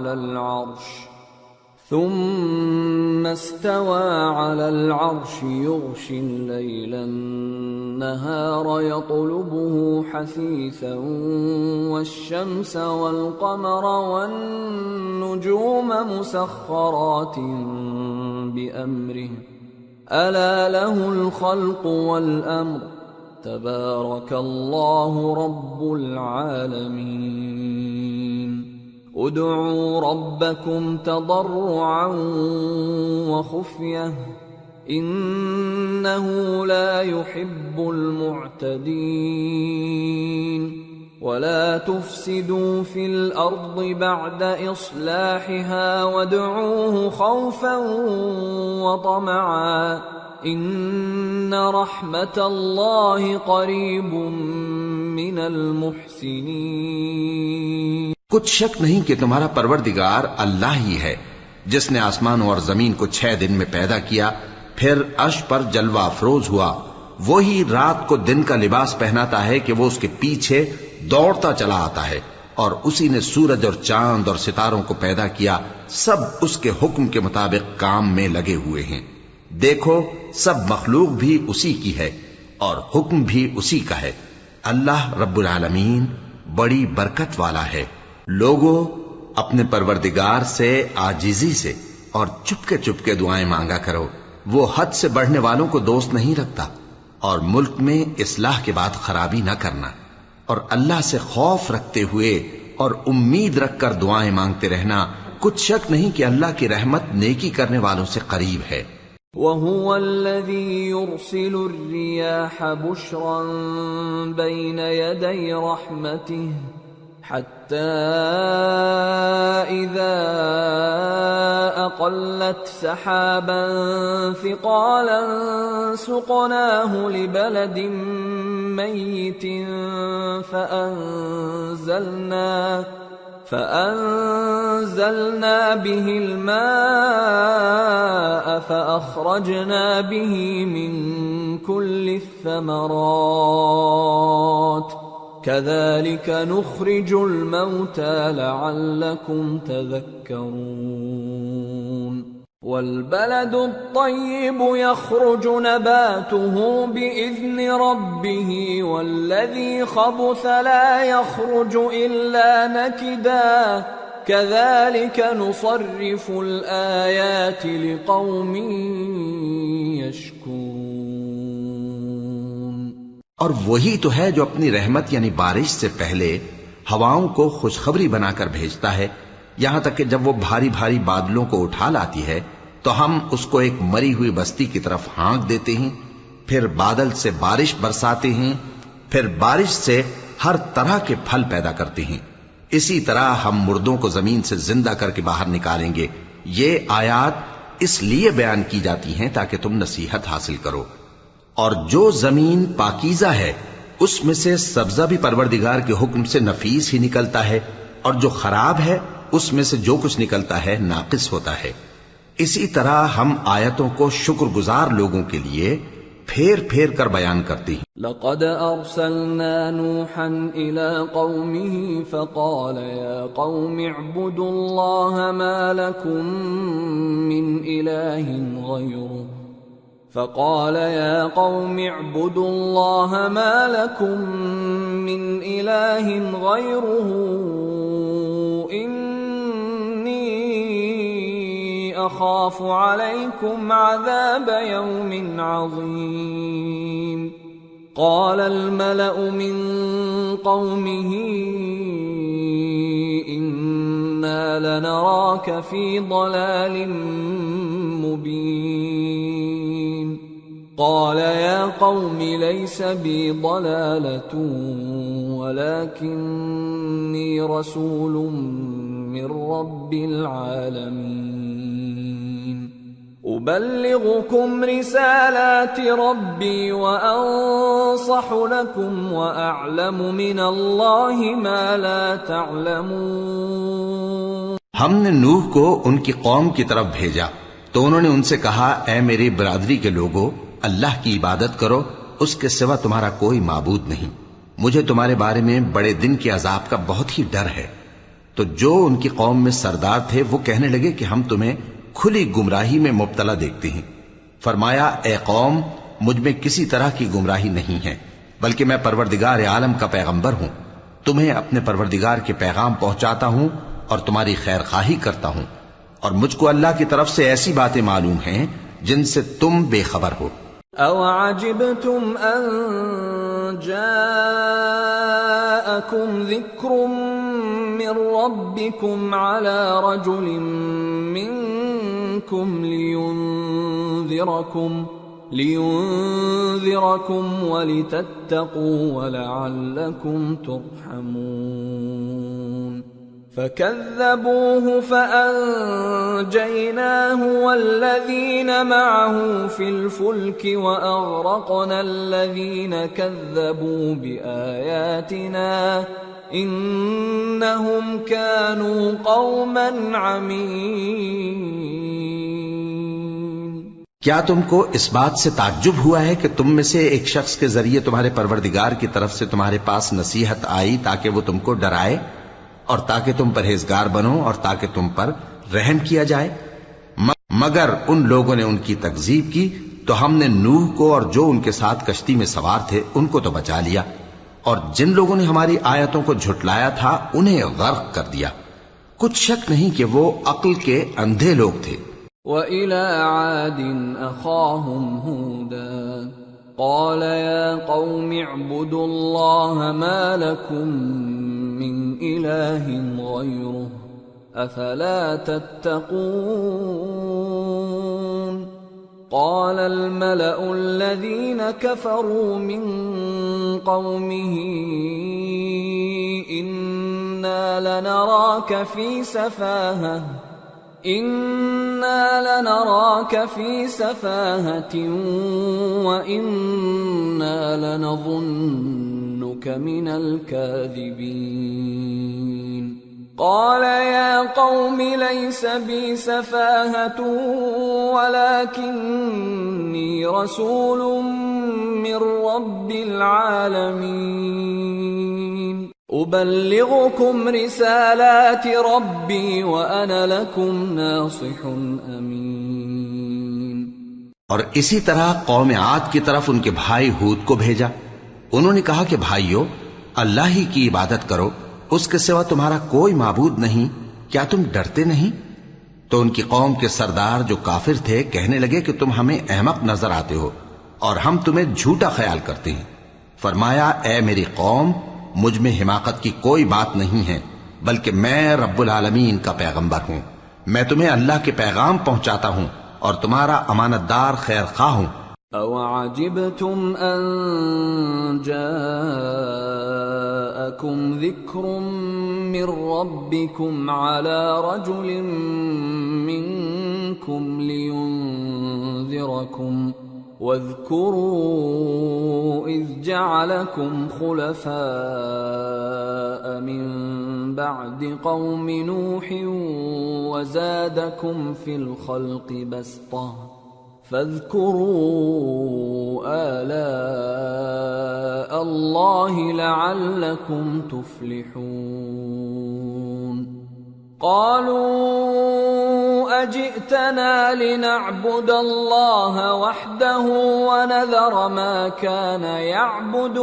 على العرش يغشي الليل النهار يطلبه حثيثا والشمس والقمر والنجوم مسخرات بأمره ألا له الخلق والأمر تبارك الله رب العالمين. ادعوا ربكم تضرعا وخفية إنه لا يحب المعتدين. ولا تفسدوا في الأرض بعد إصلاحها وادعوه خوفا وطمعا إن رحمة الله قريب من المحسنين. کچھ شک نہیں کہ تمہارا پروردگار اللہ ہی ہے جس نے آسمانوں اور زمین کو 6 دن میں پیدا کیا پھر عرش پر جلوہ افروز ہوا. وہی رات کو دن کا لباس پہناتا ہے کہ وہ اس کے پیچھے دوڑتا چلا آتا ہے اور اسی نے سورج اور چاند اور ستاروں کو پیدا کیا، سب اس کے حکم کے مطابق کام میں لگے ہوئے ہیں۔ دیکھو سب مخلوق بھی اسی کی ہے اور حکم بھی اسی کا ہے۔ اللہ رب العالمین بڑی برکت والا ہے۔ لوگوں اپنے پروردگار سے عاجزی سے اور چپکے چپکے دعائیں مانگا کرو، وہ حد سے بڑھنے والوں کو دوست نہیں رکھتا، اور ملک میں اصلاح کے بعد خرابی نہ کرنا، اور اللہ سے خوف رکھتے ہوئے اور امید رکھ کر دعائیں مانگتے رہنا، کچھ شک نہیں کہ اللہ کی رحمت نیکی کرنے والوں سے قریب ہے۔ وَهُوَ الَّذِي يُرْسِلُ الرِّيَاحَ بُشْرًا بَيْنَ يَدَيْ رَحْمَتِهِ حَتَّى إِذَا أَقَلَّتْ سَحَابًا ثِقَالًا سُقْنَاهُ لِبَلَدٍ مَّيِّتٍ فأنزلنا به الماء فأخرجنا به من كل الثمرات كذلك نخرج الموتى لعلكم تذكرون والبلد الطيب يخرج نباته بإذن ربه والذي خبث لا يخرج إلا نكدا كذلك نصرف الآيات لقوم يشكرون۔ اور وہی تو ہے جو اپنی رحمت یعنی بارش سے پہلے ہواؤں کو خوشخبری بنا کر بھیجتا ہے، یہاں تک کہ جب وہ بھاری بھاری بادلوں کو اٹھا لاتی ہے تو ہم اس کو ایک مری ہوئی بستی کی طرف ہانک دیتے ہیں، پھر بادل سے بارش برساتے ہیں، پھر بارش سے ہر طرح کے پھل پیدا کرتے ہیں۔ اسی طرح ہم مردوں کو زمین سے زندہ کر کے باہر نکالیں گے۔ یہ آیات اس لیے بیان کی جاتی ہیں تاکہ تم نصیحت حاصل کرو۔ اور جو زمین پاکیزہ ہے اس میں سے سبزہ بھی پروردگار کے حکم سے نفیس ہی نکلتا ہے، اور جو خراب ہے اس میں سے جو کچھ نکلتا ہے ناقص ہوتا ہے۔ اسی طرح ہم آیتوں کو شکر گزار لوگوں کے لیے پھیر پھیر کر بیان کرتے ہیں۔ لقد ارسلنا نوحا الى قومه فقال يا قوم اعبدوا الله ما لكم من اله غيره فقال يا قوم اعبدوا الله ما لكم من اله غيره أخاف عليكم عذاب يوم عظيم قال الملأ من قومه إنا لنراك في ضلال مبين قال يا قوم ليس بي ضلالة ولكني رسول من رب العالمين أبلغكم رسالات ربي وأنصح لكم وأعلم من الله ما لا تعلمون۔ ہم نے نوح کو ان کی قوم کی طرف بھیجا تو انہوں نے ان سے کہا، اے میری برادری کے لوگو، اللہ کی عبادت کرو، اس کے سوا تمہارا کوئی معبود نہیں، مجھے تمہارے بارے میں بڑے دن کے عذاب کا بہت ہی ڈر ہے۔ تو جو ان کی قوم میں سردار تھے وہ کہنے لگے کہ ہم تمہیں کھلی گمراہی میں مبتلا دیکھتے ہیں۔ فرمایا، اے قوم، مجھ میں کسی طرح کی گمراہی نہیں ہے، بلکہ میں پروردگار عالم کا پیغمبر ہوں، تمہیں اپنے پروردگار کے پیغام پہنچاتا ہوں اور تمہاری خیر خواہی کرتا ہوں، اور مجھ کو اللہ کی طرف سے ایسی باتیں معلوم ہیں جن سے تم بے خبر ہو۔ أَوَعَجِبْتُمْ أَن جَاءَكُمْ ذِكْرٌ مِّن رَّبِّكُمْ عَلَى رَجُلٍ مِّنكُمْ لِيُنذِرَكُمْ وَلِتَتَّقُوا وَلَعَلَّكُمْ تُرْحَمُونَ فَكَذَّبُوهُ فَأَنجَيْنَاهُ وَالَّذِينَ مَعَهُ فِي الْفُلْكِ وَأَغْرَقْنَا الَّذِينَ كَذَّبُوا بِآيَاتِنَا إِنَّهُمْ كَانُوا قَوْمًا عَمِينَ۔ کیا تم کو اس بات سے تعجب ہوا ہے کہ تم میں سے ایک شخص کے ذریعے تمہارے پروردگار کی طرف سے تمہارے پاس نصیحت آئی تاکہ وہ تم کو ڈرائے؟ اور تاکہ تم پرہیزگار بنو اور تاکہ تم پر رحم کیا جائے؟ مگر ان لوگوں نے ان کی تکذیب کی تو ہم نے نوح کو اور جو ان کے ساتھ کشتی میں سوار تھے ان کو تو بچا لیا، اور جن لوگوں نے ہماری آیتوں کو جھٹلایا تھا انہیں غرق کر دیا۔ کچھ شک نہیں کہ وہ عقل کے اندھے لوگ تھے۔ وَإِلَى عَادٍ أَخَاهُمْ هُودًا قَالَ يَا قَوْمِ اعْبُدُوا اللَّهَ مَا لَكُمْ مِنْ إِلَٰهٍ غَيْرُهُ أَفَلَا تَتَّقُونَ قال الملأ الذين كفروا من قومه إنا لنراك في سفاهة وإنا لنظنك من الكاذبين قال يا قوم ليس بي سفاهة ولكني رسول من رب العالمين أبلغكم رسالات ربي وأنا لكم ناصح أمين۔ اور اسی طرح قوم عاد کی طرف ان کے بھائی ہود کو بھیجا۔ انہوں نے کہا کہ بھائیو، اللہ ہی کی عبادت کرو، اس کے سوا تمہارا کوئی معبود نہیں، کیا تم ڈرتے نہیں؟ تو ان کی قوم کے سردار جو کافر تھے کہنے لگے کہ تم ہمیں احمق نظر آتے ہو اور ہم تمہیں جھوٹا خیال کرتے ہیں۔ فرمایا اے میری قوم، مجھ میں حماقت کی کوئی بات نہیں ہے، بلکہ میں رب العالمین کا پیغمبر ہوں۔ میں تمہیں اللہ کے پیغام پہنچاتا ہوں اور تمہارا امانت دار خیر خواہ ہوں۔ أَوَعَجِبْتُمْ أَن جَاءَكُمْ ذِكْرٌ مِّن رَّبِّكُمْ عَلَى رَجُلٍ مِّنكُمْ لِيُنذِرَكُمْ واذكروا إذ جعلكم خلفاء من بعد قوم نوح وزادكم في الخلق بسطة فاذكروا آلاء الله لعلكم تفلحون قالوا أجئتنا لنعبد الله وحده ونذر ما كان يعبد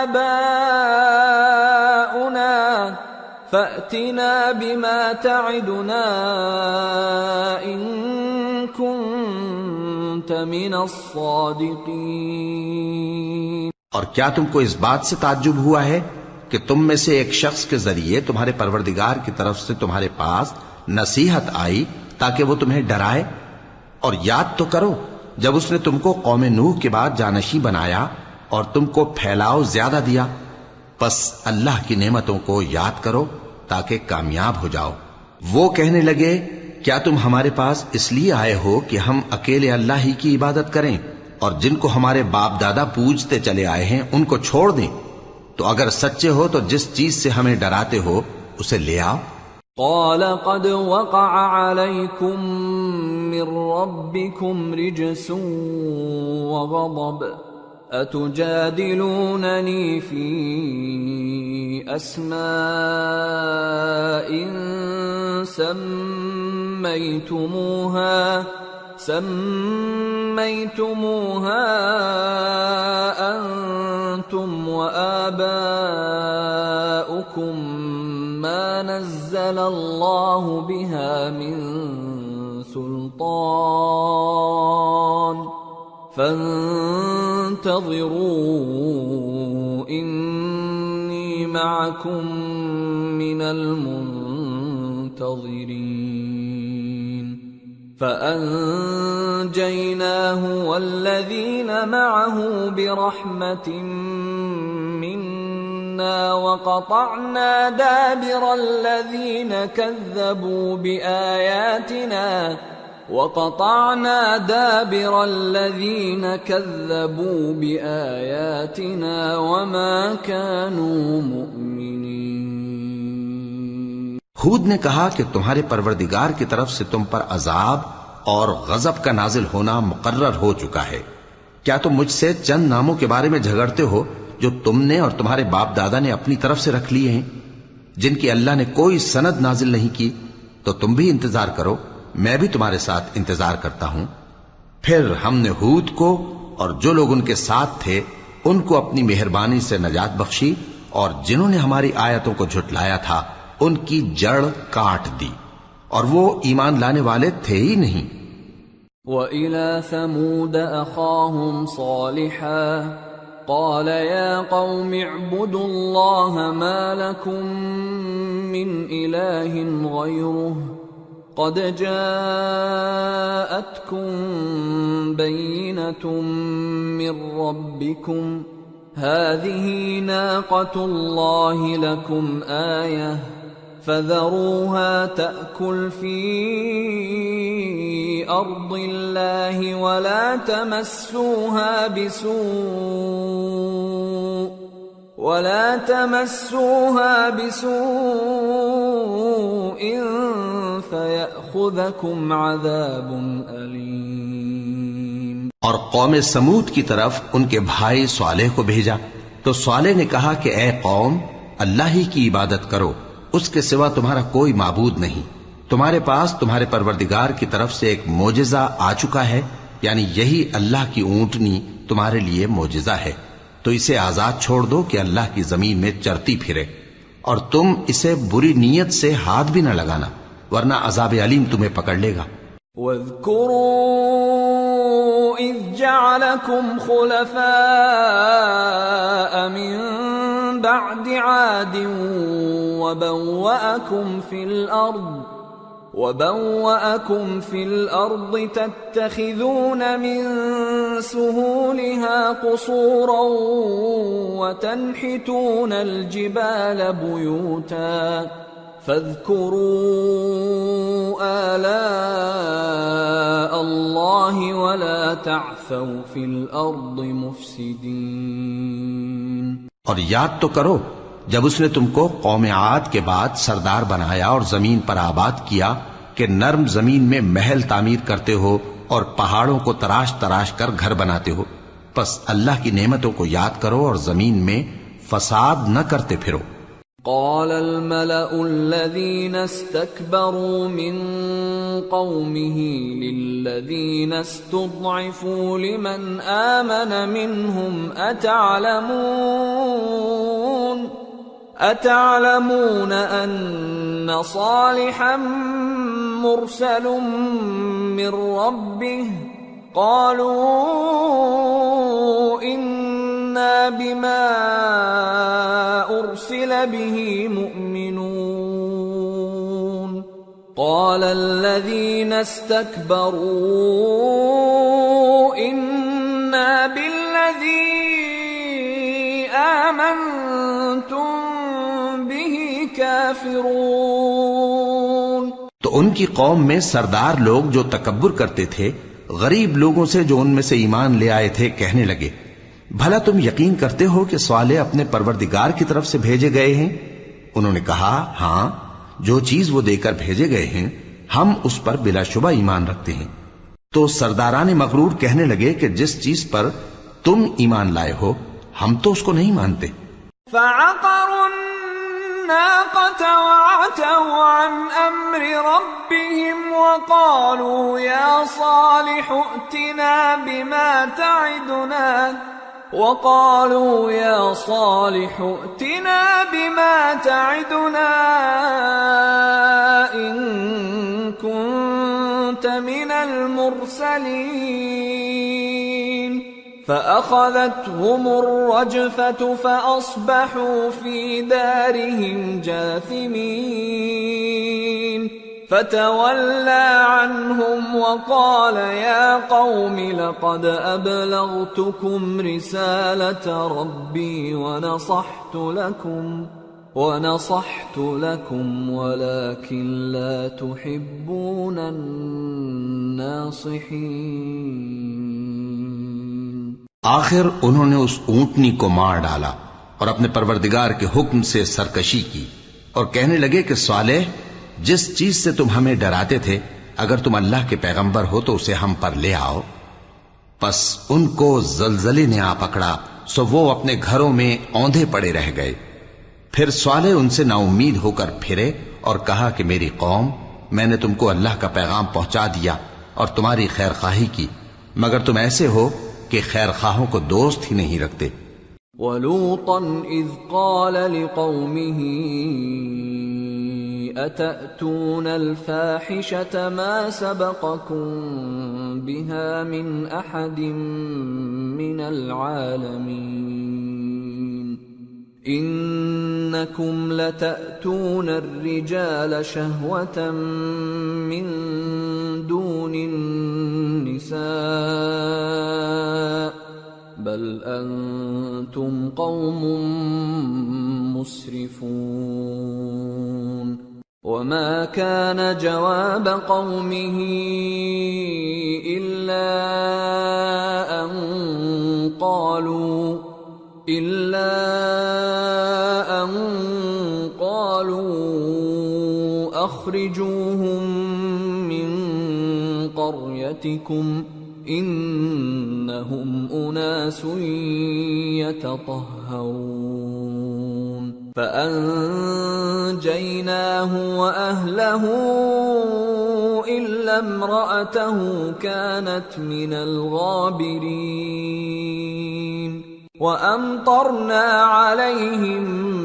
آباؤنا فأتنا بما تعدنا إن كنت من الصادقين۔ اور کیا تم کو اس بات سے تعجب ہوا ہے کہ تم میں سے ایک شخص کے ذریعے تمہارے پروردگار کی طرف سے تمہارے پاس نصیحت آئی تاکہ وہ تمہیں ڈرائے؟ اور یاد تو کرو جب اس نے تم کو قوم نوح کے بعد جانشین بنایا اور تم کو پھیلاؤ زیادہ دیا، پس اللہ کی نعمتوں کو یاد کرو تاکہ کامیاب ہو جاؤ۔ وہ کہنے لگے کیا تم ہمارے پاس اس لیے آئے ہو کہ ہم اکیلے اللہ ہی کی عبادت کریں اور جن کو ہمارے باپ دادا پوجتے چلے آئے ہیں ان کو چھوڑ دیں؟ تو اگر سچے ہو تو جس چیز سے ہمیں ڈراتے ہو اسے لے آؤ۔ قال قد وقع عليكم من ربكم رجس وغضب أتجادلونني في أسماء سميتموها أنتم وآباؤكم ما نزل الله بها من سلطان فانتظروا إني معكم من المنتظرين فأنجيناه والذين معه برحمة منا وقطعنا دابر الذين كذبوا بآياتنا وما كانوا مؤمنين۔ ہود نے کہا کہ تمہارے پروردگار کی طرف سے تم پر عذاب اور غضب کا نازل ہونا مقرر ہو چکا ہے۔ کیا تم مجھ سے چند ناموں کے بارے میں جھگڑتے ہو جو تم نے اور تمہارے باپ دادا نے اپنی طرف سے رکھ لیے ہیں؟ جن کی اللہ نے کوئی سند نازل نہیں کی، تو تم بھی انتظار کرو، میں بھی تمہارے ساتھ انتظار کرتا ہوں۔ پھر ہم نے ہود کو اور جو لوگ ان کے ساتھ تھے ان کو اپنی مہربانی سے نجات بخشی، اور جنہوں نے ہماری آیتوں کو جھٹلایا تھا ان کی جڑ کاٹ دی، اور وہ ایمان لانے والے تھے ہی نہیں۔ وَإِلَى ثَمُودَ أَخَاهُمْ صَالِحًا قَالَ يَا قَوْمِ اعْبُدُوا اللَّهَ مَا لَكُمْ مِنْ إِلَٰهٍ غَيْرُهُ قَدْ جَاءَتْكُمْ بَيِّنَةٌ مِّن رَّبِّكُمْ هَٰذِهِ نَاقَةُ اللَّهِ لَكُمْ آيَةً فَذَرُوهَا تَأْكُلْ فِي أَرْضِ اللَّهِ وَلَا تَمَسُّوهَا بِسُوءٍ فَيَأْخُذَكُمْ عَذَابٌ أَلِيمٌ۔ اور قوم سمود کی طرف ان کے بھائی صالح کو بھیجا تو صالح نے کہا کہ اے قوم، اللہ ہی کی عبادت کرو، اس کے سوا تمہارا کوئی معبود نہیں۔ تمہارے پاس تمہارے پروردگار کی طرف سے ایک معجزہ آ چکا ہے، یعنی یہی اللہ کی اونٹنی تمہارے لیے معجزہ ہے، تو اسے آزاد چھوڑ دو کہ اللہ کی زمین میں چرتی پھرے، اور تم اسے بری نیت سے ہاتھ بھی نہ لگانا، ورنہ عذاب علیم تمہیں پکڑ لے گا۔ وَاذْكُرُوا إِذْ جَعَلَكُمْ خُلَفَاءَ مِن بَعْدِ عَادٍ وَبَوَّأَكُمْ فِي الْأَرْضِ تَتَّخِذُونَ مِن سُهُولِهَا قُصُورًا وَتَنْحِتُونَ الْجِبَالَ بُيُوتًا فَاذْكُرُوا آلَاءَ اللَّهِ وَلَا تَعْثَوْا فِي الْأَرْضِ مُفْسِدِينَ۔ اور یاد تو کرو جب اس نے تم کو قوم عاد کے بعد سردار بنایا اور زمین پر آباد کیا کہ نرم زمین میں محل تعمیر کرتے ہو اور پہاڑوں کو تراش تراش کر گھر بناتے ہو، پس اللہ کی نعمتوں کو یاد کرو اور زمین میں فساد نہ کرتے پھرو۔ قال الملأ الذين استكبروا من قومه للذين استضعفوا لمن آمن منهم أتعلمون أن صالحا مرسل من ربه قالوا إنا بما أرسل به مؤمنون قال الذين استكبروا إنا بالذي آمنتم به كافرون۔ تو ان کی قوم میں سردار لوگ جو تکبر کرتے تھے غریب لوگوں سے جو ان میں سے ایمان لے آئے تھے کہنے لگے، بھلا تم یقین کرتے ہو کہ صالح اپنے پروردگار کی طرف سے بھیجے گئے ہیں؟ انہوں نے کہا ہاں، جو چیز وہ دے کر بھیجے گئے ہیں ہم اس پر بلا شبہ ایمان رکھتے ہیں۔ تو سرداران مغرور کہنے لگے کہ جس چیز پر تم ایمان لائے ہو ہم تو اس کو نہیں مانتے۔ فعقروا الناقة وعتوا عن أمر ربهم وقالوا يا صالح ائتنا بما تعدنا إن كنت من المرسلين فأخذتهم الرجفة فأصبحوا في دارهم جاثمين فتولى عنهم وقال يا قوم لقد أبلغتكم رسالة ربي ونصحت لكم ولكن لا تحبون الناصحين۔ آخر انہوں نے اس اونٹنی کو مار ڈالا اور اپنے پروردگار کے حکم سے سرکشی کی اور کہنے لگے کہ صالح جس چیز سے تم ہمیں ڈراتے تھے اگر تم اللہ کے پیغمبر ہو تو اسے ہم پر لے آؤ۔ پس ان کو زلزلے نے آ پکڑا سو وہ اپنے گھروں میں اوندھے پڑے رہ گئے۔ پھر صالح ان سے نا امید ہو کر پھرے اور کہا کہ میری قوم، میں نے تم کو اللہ کا پیغام پہنچا دیا اور تمہاری خیر خواہی کی، مگر تم ایسے ہو کہ خیر خواہوں کو دوست ہی نہیں رکھتے۔ وَلُوطًا إِذْ قَالَ لِقَوْمِهِ أَتَأْتُونَ الْفَاحِشَةَ مَا سَبَقَكُم بِهَا مِنْ أَحَدٍ مِّنَ الْعَالَمِينَ إِنَّكُمْ لَتَأْتُونَ الرِّجَالَ شَهْوَةً مِّن دُونِ النِّسَاءِ بل أنتم قوم مسرفون وما كان جواب قومه إلا أن قالوا أخرجوهم من قريتكم انہم اناس یتطہرون فانجیناہ واہلہ الا امرأتہ کانت من الغابرین وامطرنا علیہم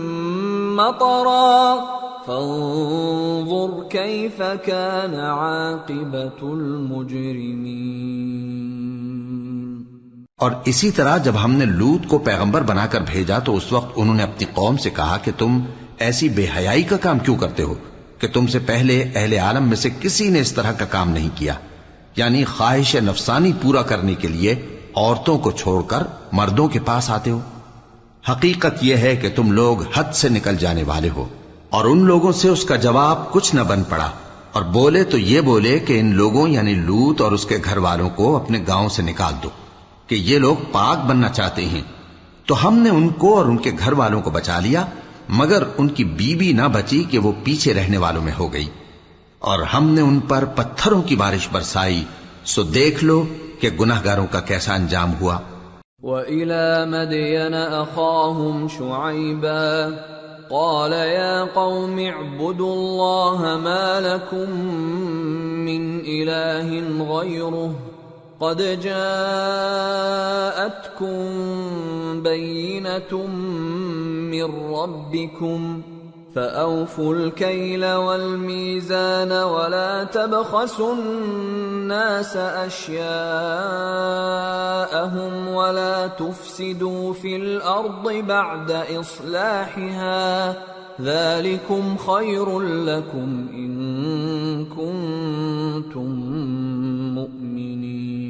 مطرا فانظر کیف کان عاقبۃ المجرمین۔ اور اسی طرح جب ہم نے لوط کو پیغمبر بنا کر بھیجا تو اس وقت انہوں نے اپنی قوم سے کہا کہ تم ایسی بے حیائی کا کام کیوں کرتے ہو کہ تم سے پہلے اہل عالم میں سے کسی نے اس طرح کا کام نہیں کیا، یعنی خواہش نفسانی پورا کرنے کے لیے عورتوں کو چھوڑ کر مردوں کے پاس آتے ہو۔ حقیقت یہ ہے کہ تم لوگ حد سے نکل جانے والے ہو۔ اور ان لوگوں سے اس کا جواب کچھ نہ بن پڑا، اور بولے تو یہ بولے کہ ان لوگوں یعنی لوط اور اس کے گھر والوں کو اپنے گاؤں سے نکال دو کہ یہ لوگ پاک بننا چاہتے ہیں۔ تو ہم نے ان کو اور ان کے گھر والوں کو بچا لیا، مگر ان کی بیوی نہ بچی کہ وہ پیچھے رہنے والوں میں ہو گئی، اور ہم نے ان پر پتھروں کی بارش برسائی، سو دیکھ لو کہ گناہگاروں کا کیسا انجام ہوا۔ وَإِلَى مَدْيَنَ أَخَاهُمْ شُعَيْبًا قال يا قوم اعبدوا الله ما لكم من إله غيره قد جاءتكم بينة من ربكم فأوفوا الكيل والميزان ولا تبخسوا الناس أشياءهم ولا تفسدوا في الأرض بعد إصلاحها ذلكم خير لكم إن كنتم مؤمنين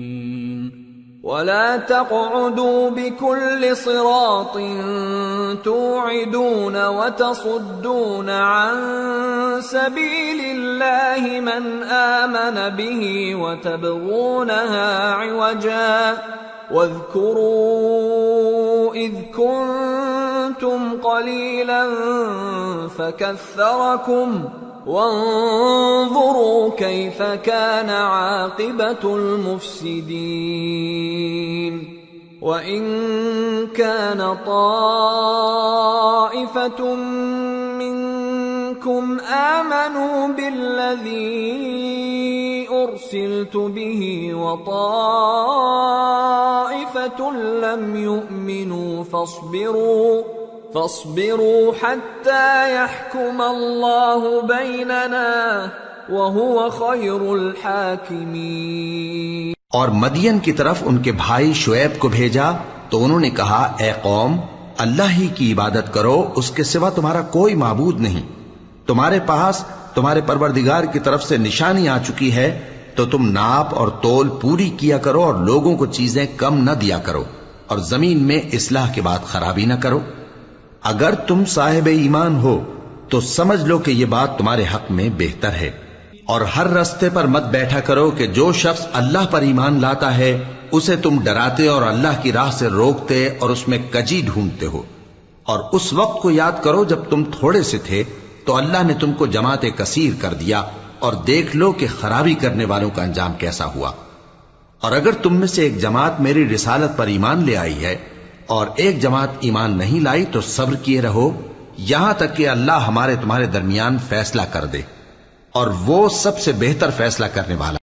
ولا تقعدوا بكل صراط توعدون وتصدون عن سبيل الله من آمن به وتبغونها عوجا واذكروا إذ كنتم قليلا فكثركم وانظروا كيف كان عاقبة المفسدين وَإِن كَانَ طَائِفَةٌ مِّنكُمْ آمَنُوا بِالَّذِي أُرْسِلْتُ بِهِ وَطَائِفَةٌ لَّمْ يُؤْمِنُوا فاصبروا حتى يحكم الله بيننا وهو خير الحاكمين۔ اور مدین کی طرف ان کے بھائی شعیب کو بھیجا تو انہوں نے کہا اے قوم اللہ ہی کی عبادت کرو، اس کے سوا تمہارا کوئی معبود نہیں، تمہارے پاس تمہارے پروردگار کی طرف سے نشانی آ چکی ہے تو تم ناپ اور تول پوری کیا کرو اور لوگوں کو چیزیں کم نہ دیا کرو اور زمین میں اصلاح کے بعد خرابی نہ کرو۔ اگر تم صاحب ایمان ہو تو سمجھ لو کہ یہ بات تمہارے حق میں بہتر ہے، اور ہر رستے پر مت بیٹھا کرو کہ جو شخص اللہ پر ایمان لاتا ہے اسے تم ڈراتے اور اللہ کی راہ سے روکتے اور اس میں کجی ڈھونڈتے ہو۔ اور اس وقت کو یاد کرو جب تم تھوڑے سے تھے تو اللہ نے تم کو جماعت کثیر کر دیا، اور دیکھ لو کہ خرابی کرنے والوں کا انجام کیسا ہوا۔ اور اگر تم میں سے ایک جماعت میری رسالت پر ایمان لے آئی ہے اور ایک جماعت ایمان نہیں لائی تو صبر کیے رہو، یہاں تک کہ اللہ ہمارے تمہارے درمیان فیصلہ کر دے، اور وہ سب سے بہتر فیصلہ کرنے والا